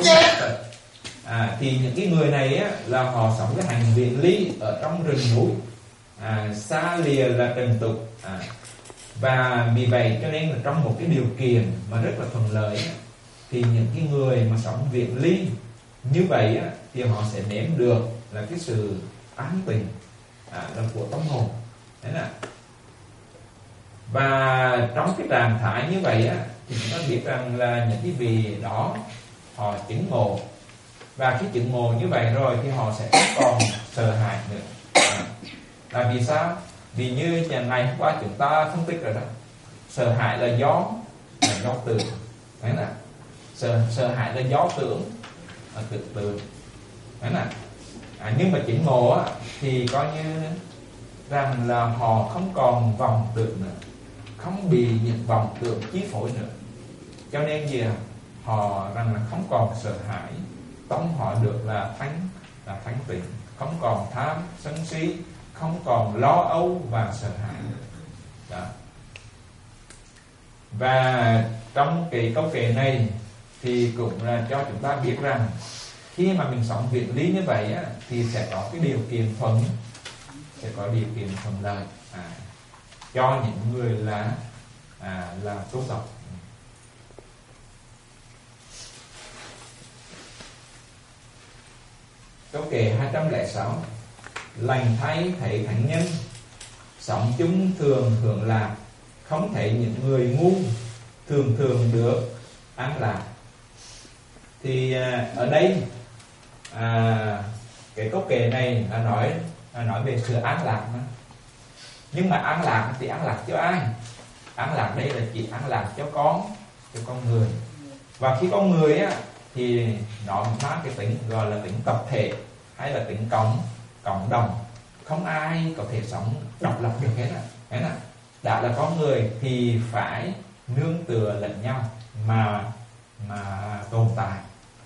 C: Thì những cái người này á, là họ sống cái hành viện ly ở trong rừng núi, xa lìa là trần tục, và vì vậy cho nên là trong một cái điều kiện mà rất là thuận lợi á, thì những cái người mà sống viện ly như vậy á, thì họ sẽ nếm được là cái sự an bình là của tâm hồn. Đấy là. Và trong cái trạng thái như vậy á, thì chúng ta biết rằng là những cái vị đó họ chứng ngộ, và khi chứng ngộ như vậy rồi thì họ sẽ không còn sợ hãi nữa. Là vì sao? Vì như ngày hôm qua chúng ta phân tích rồi đó, sợ hãi là do tưởng. Đấy là sợ hãi là do tưởng, tưởng. Đấy là. Nhưng mà chứng ngộ á, thì coi như rằng là họ không còn vọng tưởng nữa, không bị những vọng tưởng chi phối nữa. Cho nên gì họ rằng là không còn sợ hãi, tâm họ được là thánh tịnh, không còn tham sân si, không còn lo âu và sợ hãi đó. Và trong cái câu kệ này thì cũng là cho chúng ta biết rằng khi mà mình sống viện lý như vậy á, thì sẽ có cái điều kiện thuận lợi cho những người là tu tập. Câu kệ 206: lành thay thấy thánh nhân, sống chúng thường hưởng lạc, không thấy những người ngu, thường được an lạc. Thì ở đây cái câu kệ này là nói về sự an lạc mà. Nhưng mà an lạc thì an lạc cho ai? An lạc đây là chỉ an lạc cho con người. Và khi con người á, thì nó mang cái tính gọi là tính tập thể hay là tính cộng đồng. Không ai có thể sống độc lập được hết á. Đã là con người thì phải nương tựa lẫn nhau mà tồn tại.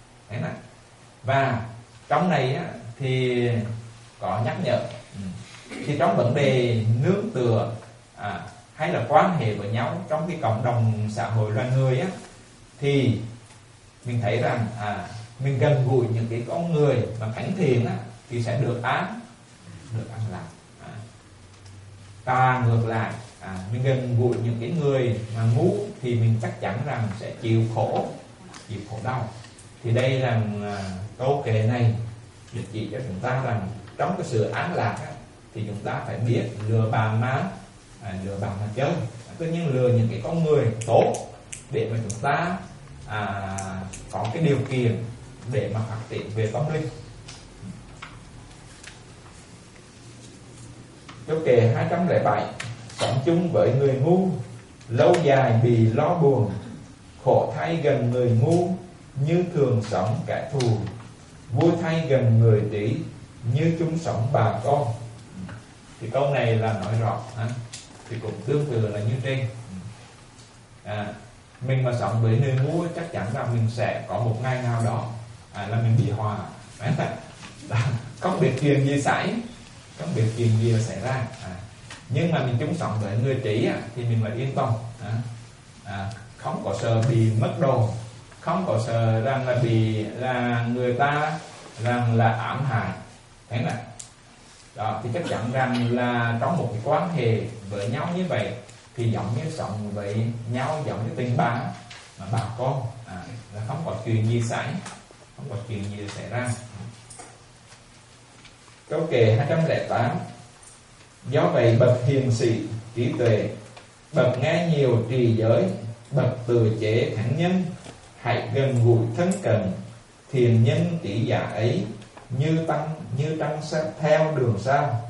C: Và trong này á, thì có nhắc nhở, thì trong vấn đề nương tựa hay là quan hệ với nhau trong cái cộng đồng xã hội loài người á, thì mình thấy rằng mình gần gũi những cái con người mà thánh thiện á, thì sẽ được an lạc. Ta ngược lại, mình gần gũi những cái người mà ngu thì mình chắc chắn rằng sẽ chịu khổ đau. Thì đây là câu kệ này được chỉ cho chúng ta rằng trong cái sự an lạc á, thì chúng ta phải biết lừa bà mà chơi. Tất nhiên lừa những cái con người tốt để mà chúng ta có cái điều kiện để mà phát triển về tâm linh. Câu kệ 207: sống chung với người ngu, lâu dài bị lo buồn, khổ thay gần người ngu, như thường sống kẻ thù, vui thay gần người trí, như chung sống bà con. Thì câu này là nói rõ thì cũng tương tự là như trên. Mình mà sống với người ngu chắc chắn là mình sẽ có một ngày nào đó là mình bị hòa. Không biết chuyện gì xảy ra. Nhưng mà mình chung sống với người trí thì mình lại yên tâm, không có sợ bị mất đồ, không có sợ rằng là bị là người ta rằng là ám hại. Thế này đó, thì chắc chắn rằng là trong một cái quan hệ với nhau như vậy thì giống như sống với nhau giống như tình bà con, là không có chuyện gì xảy ra. Câu kệ 208. Do vậy bậc hiền sĩ trí tuệ, bậc nghe nhiều trì giới, bậc từ chế thắng nhân, hãy gần gũi thân cận thiền nhân tỷ giả ấy, như trăng theo đường sao.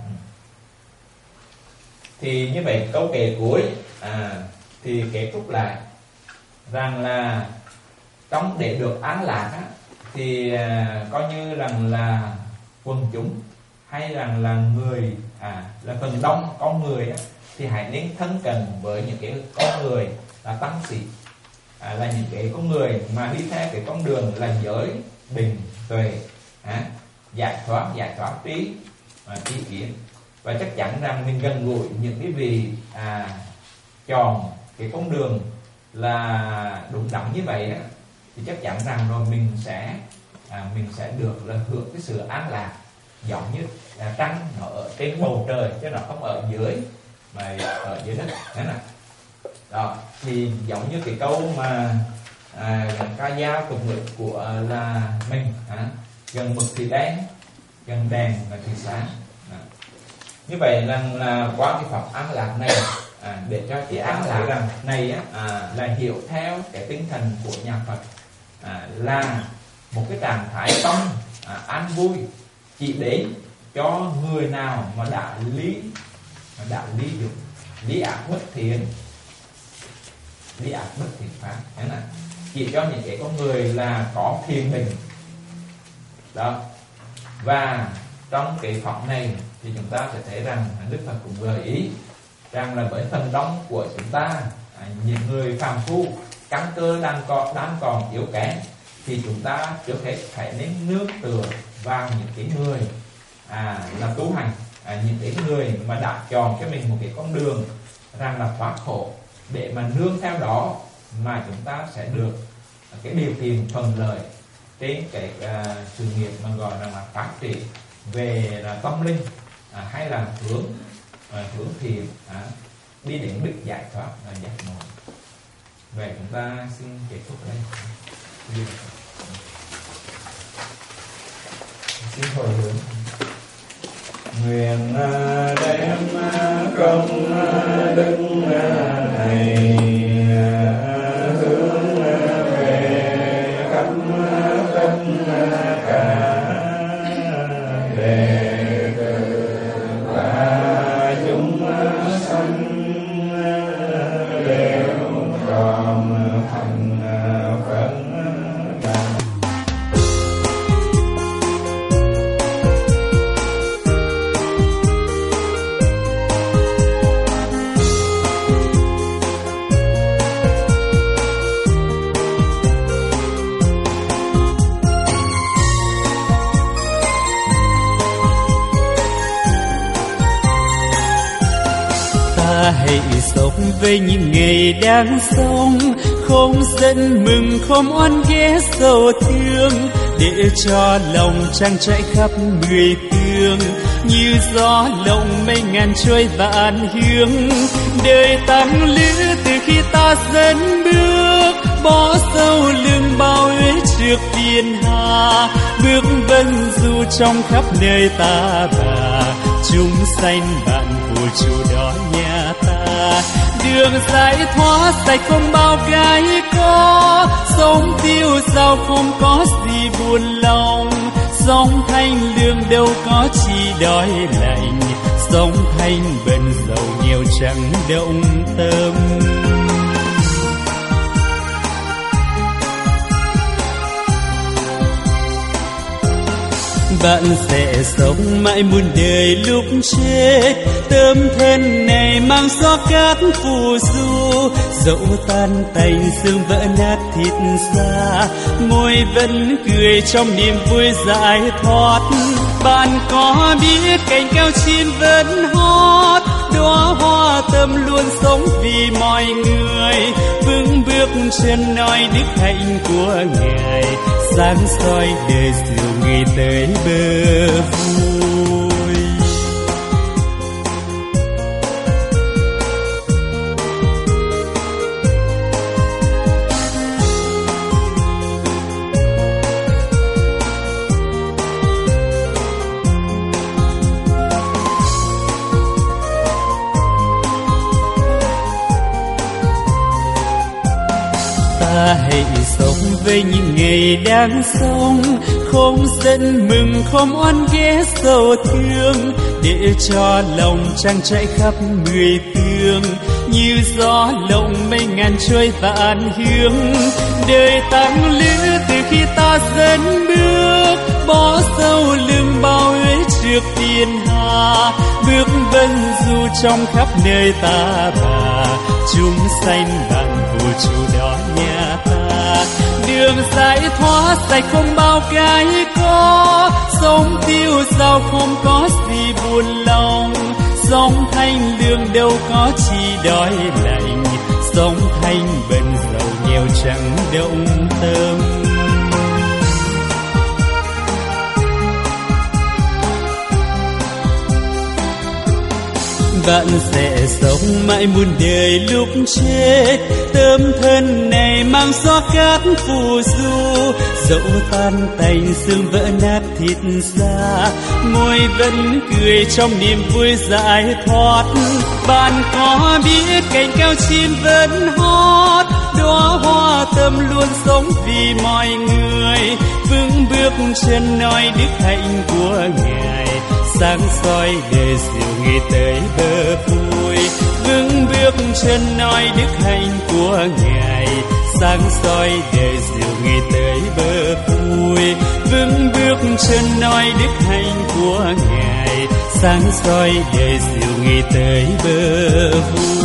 C: Thì như vậy câu kệ cuối thì kết thúc lại rằng là trong để được an lạc á, thì coi như rằng là quần chúng hay rằng là người là phần đông con người á, thì hãy nên thân cận với những cái con người là tăng sĩ, là những cái con người mà đi theo cái con đường là giới định tuệ, giải thoát trí và tri kiến. Và chắc chắn rằng mình gần gũi những cái vị chọn cái con đường là đúng đắn như vậy đó, thì chắc chắn rằng rồi mình sẽ được là hưởng cái sự an lạc, giống như trăng nó ở trên bầu trời chứ nó không ở dưới mà ở dưới đất. Thế nào đó, thì giống như cái câu mà ca dao tục ngữ của là mình gần mực thì đen, gần đèn thì sáng. Như vậy là qua cái pháp an lạc này, để cho cái an lạc rằng này là hiểu theo cái tinh thần của nhà Phật, là một cái trạng thái tâm an vui chỉ đến cho người nào mà đã ly dục, lý ác bất thiện pháp, chỉ cho những cái con người là có thiền định đó. Và trong cái pháp này thì chúng ta sẽ thấy rằng Đức Phật cũng gợi ý rằng là với phần đông của chúng ta, những người phàm phu căn cơ đang còn yếu kém, thì chúng ta trước hết phải nên nương tựa vào những cái người là tu hành, những cái người mà đã chọn cho mình một cái con đường rằng là thoát khổ, để mà nương theo đó mà chúng ta sẽ được cái điều kiện thuận lợi trên cái sự nghiệp mà gọi là phát triển về là tâm linh, hay là hướng thiền, đi đến đích giải thoát là giác ngộ. Vậy chúng ta xin kết thúc đây. Xin hồi hướng.
B: Nguyện đem công đức này hướng về khắp tất cả đệ tử và chúng sanh đều tròn thành Phật đạo.
D: Hãy sống với những ngày đang sống, không giận mừng, không oán ghét sầu thương, để cho lòng trang trải khắp mười phương, như gió lộng mây ngàn trôi vạn hướng. Đời tăng lữ từ khi ta dẫn bước, bỏ sâu lưng bao uế trước thiên hà, bước vân du trong khắp nơi ta bà, chúng sanh bạn phù chủ đó nhà ta. Đường giải thoát sạch không bao cái có, sống tiêu dao không có gì buồn lòng, sống thanh lương đâu có chi đói lạnh, sống thanh bần giàu nhiều chẳng động tâm. Bạn sẽ sống mãi muôn đời lúc chết, tâm thân này mang gió cát phù du, dẫu tan tành xương vỡ nát thịt da, môi vẫn cười trong niềm vui giải thoát. Bạn có biết cành cao chim vẫn hót, đóa hoa tâm luôn sống vì mọi người, vững bước chân nói đức hạnh của Ngài, sáng soi đời dìu người tới bờ vui. về những ngày đang sống, không giận mừng không oán ghét sầu thương, để cho lòng trang trải khắp mười phương, như gió lộng mây ngàn trôi vạn hướng. Đời tăng lữ từ khi ta dẫn bước, bỏ sau lưng bao uế trước thiên hà, bước vân du trong khắp nơi ta bà, chúng sanh bạn vũ trụ đó nhà ta. Đường giải thoát dài không bao cái có, sống tiêu dao không có gì buồn lòng, sống thanh lương đâu có chi đói lạnh, sống thanh bần giàu nghèo chẳng động tâm. Bạn sẽ sống mãi muôn đời lúc chết, tâm thân này mang gió cát phù du, dẫu tan tành xương vỡ nát thịt da, môi vẫn cười trong niềm vui giải thoát. Bạn có biết cành cao chim vẫn hót, đóa hoa tâm luôn sống vì mọi người, vững bước chân nói đức hạnh của Ngài, sáng soi đời dìu người tới bờ vui. Vững bước chân nói đức hạnh của Ngài, sáng soi đời dìu người tới bờ vui. Vững bước chân nói đức hạnh của Ngài, sáng soi đời dìu người tới bờ vui.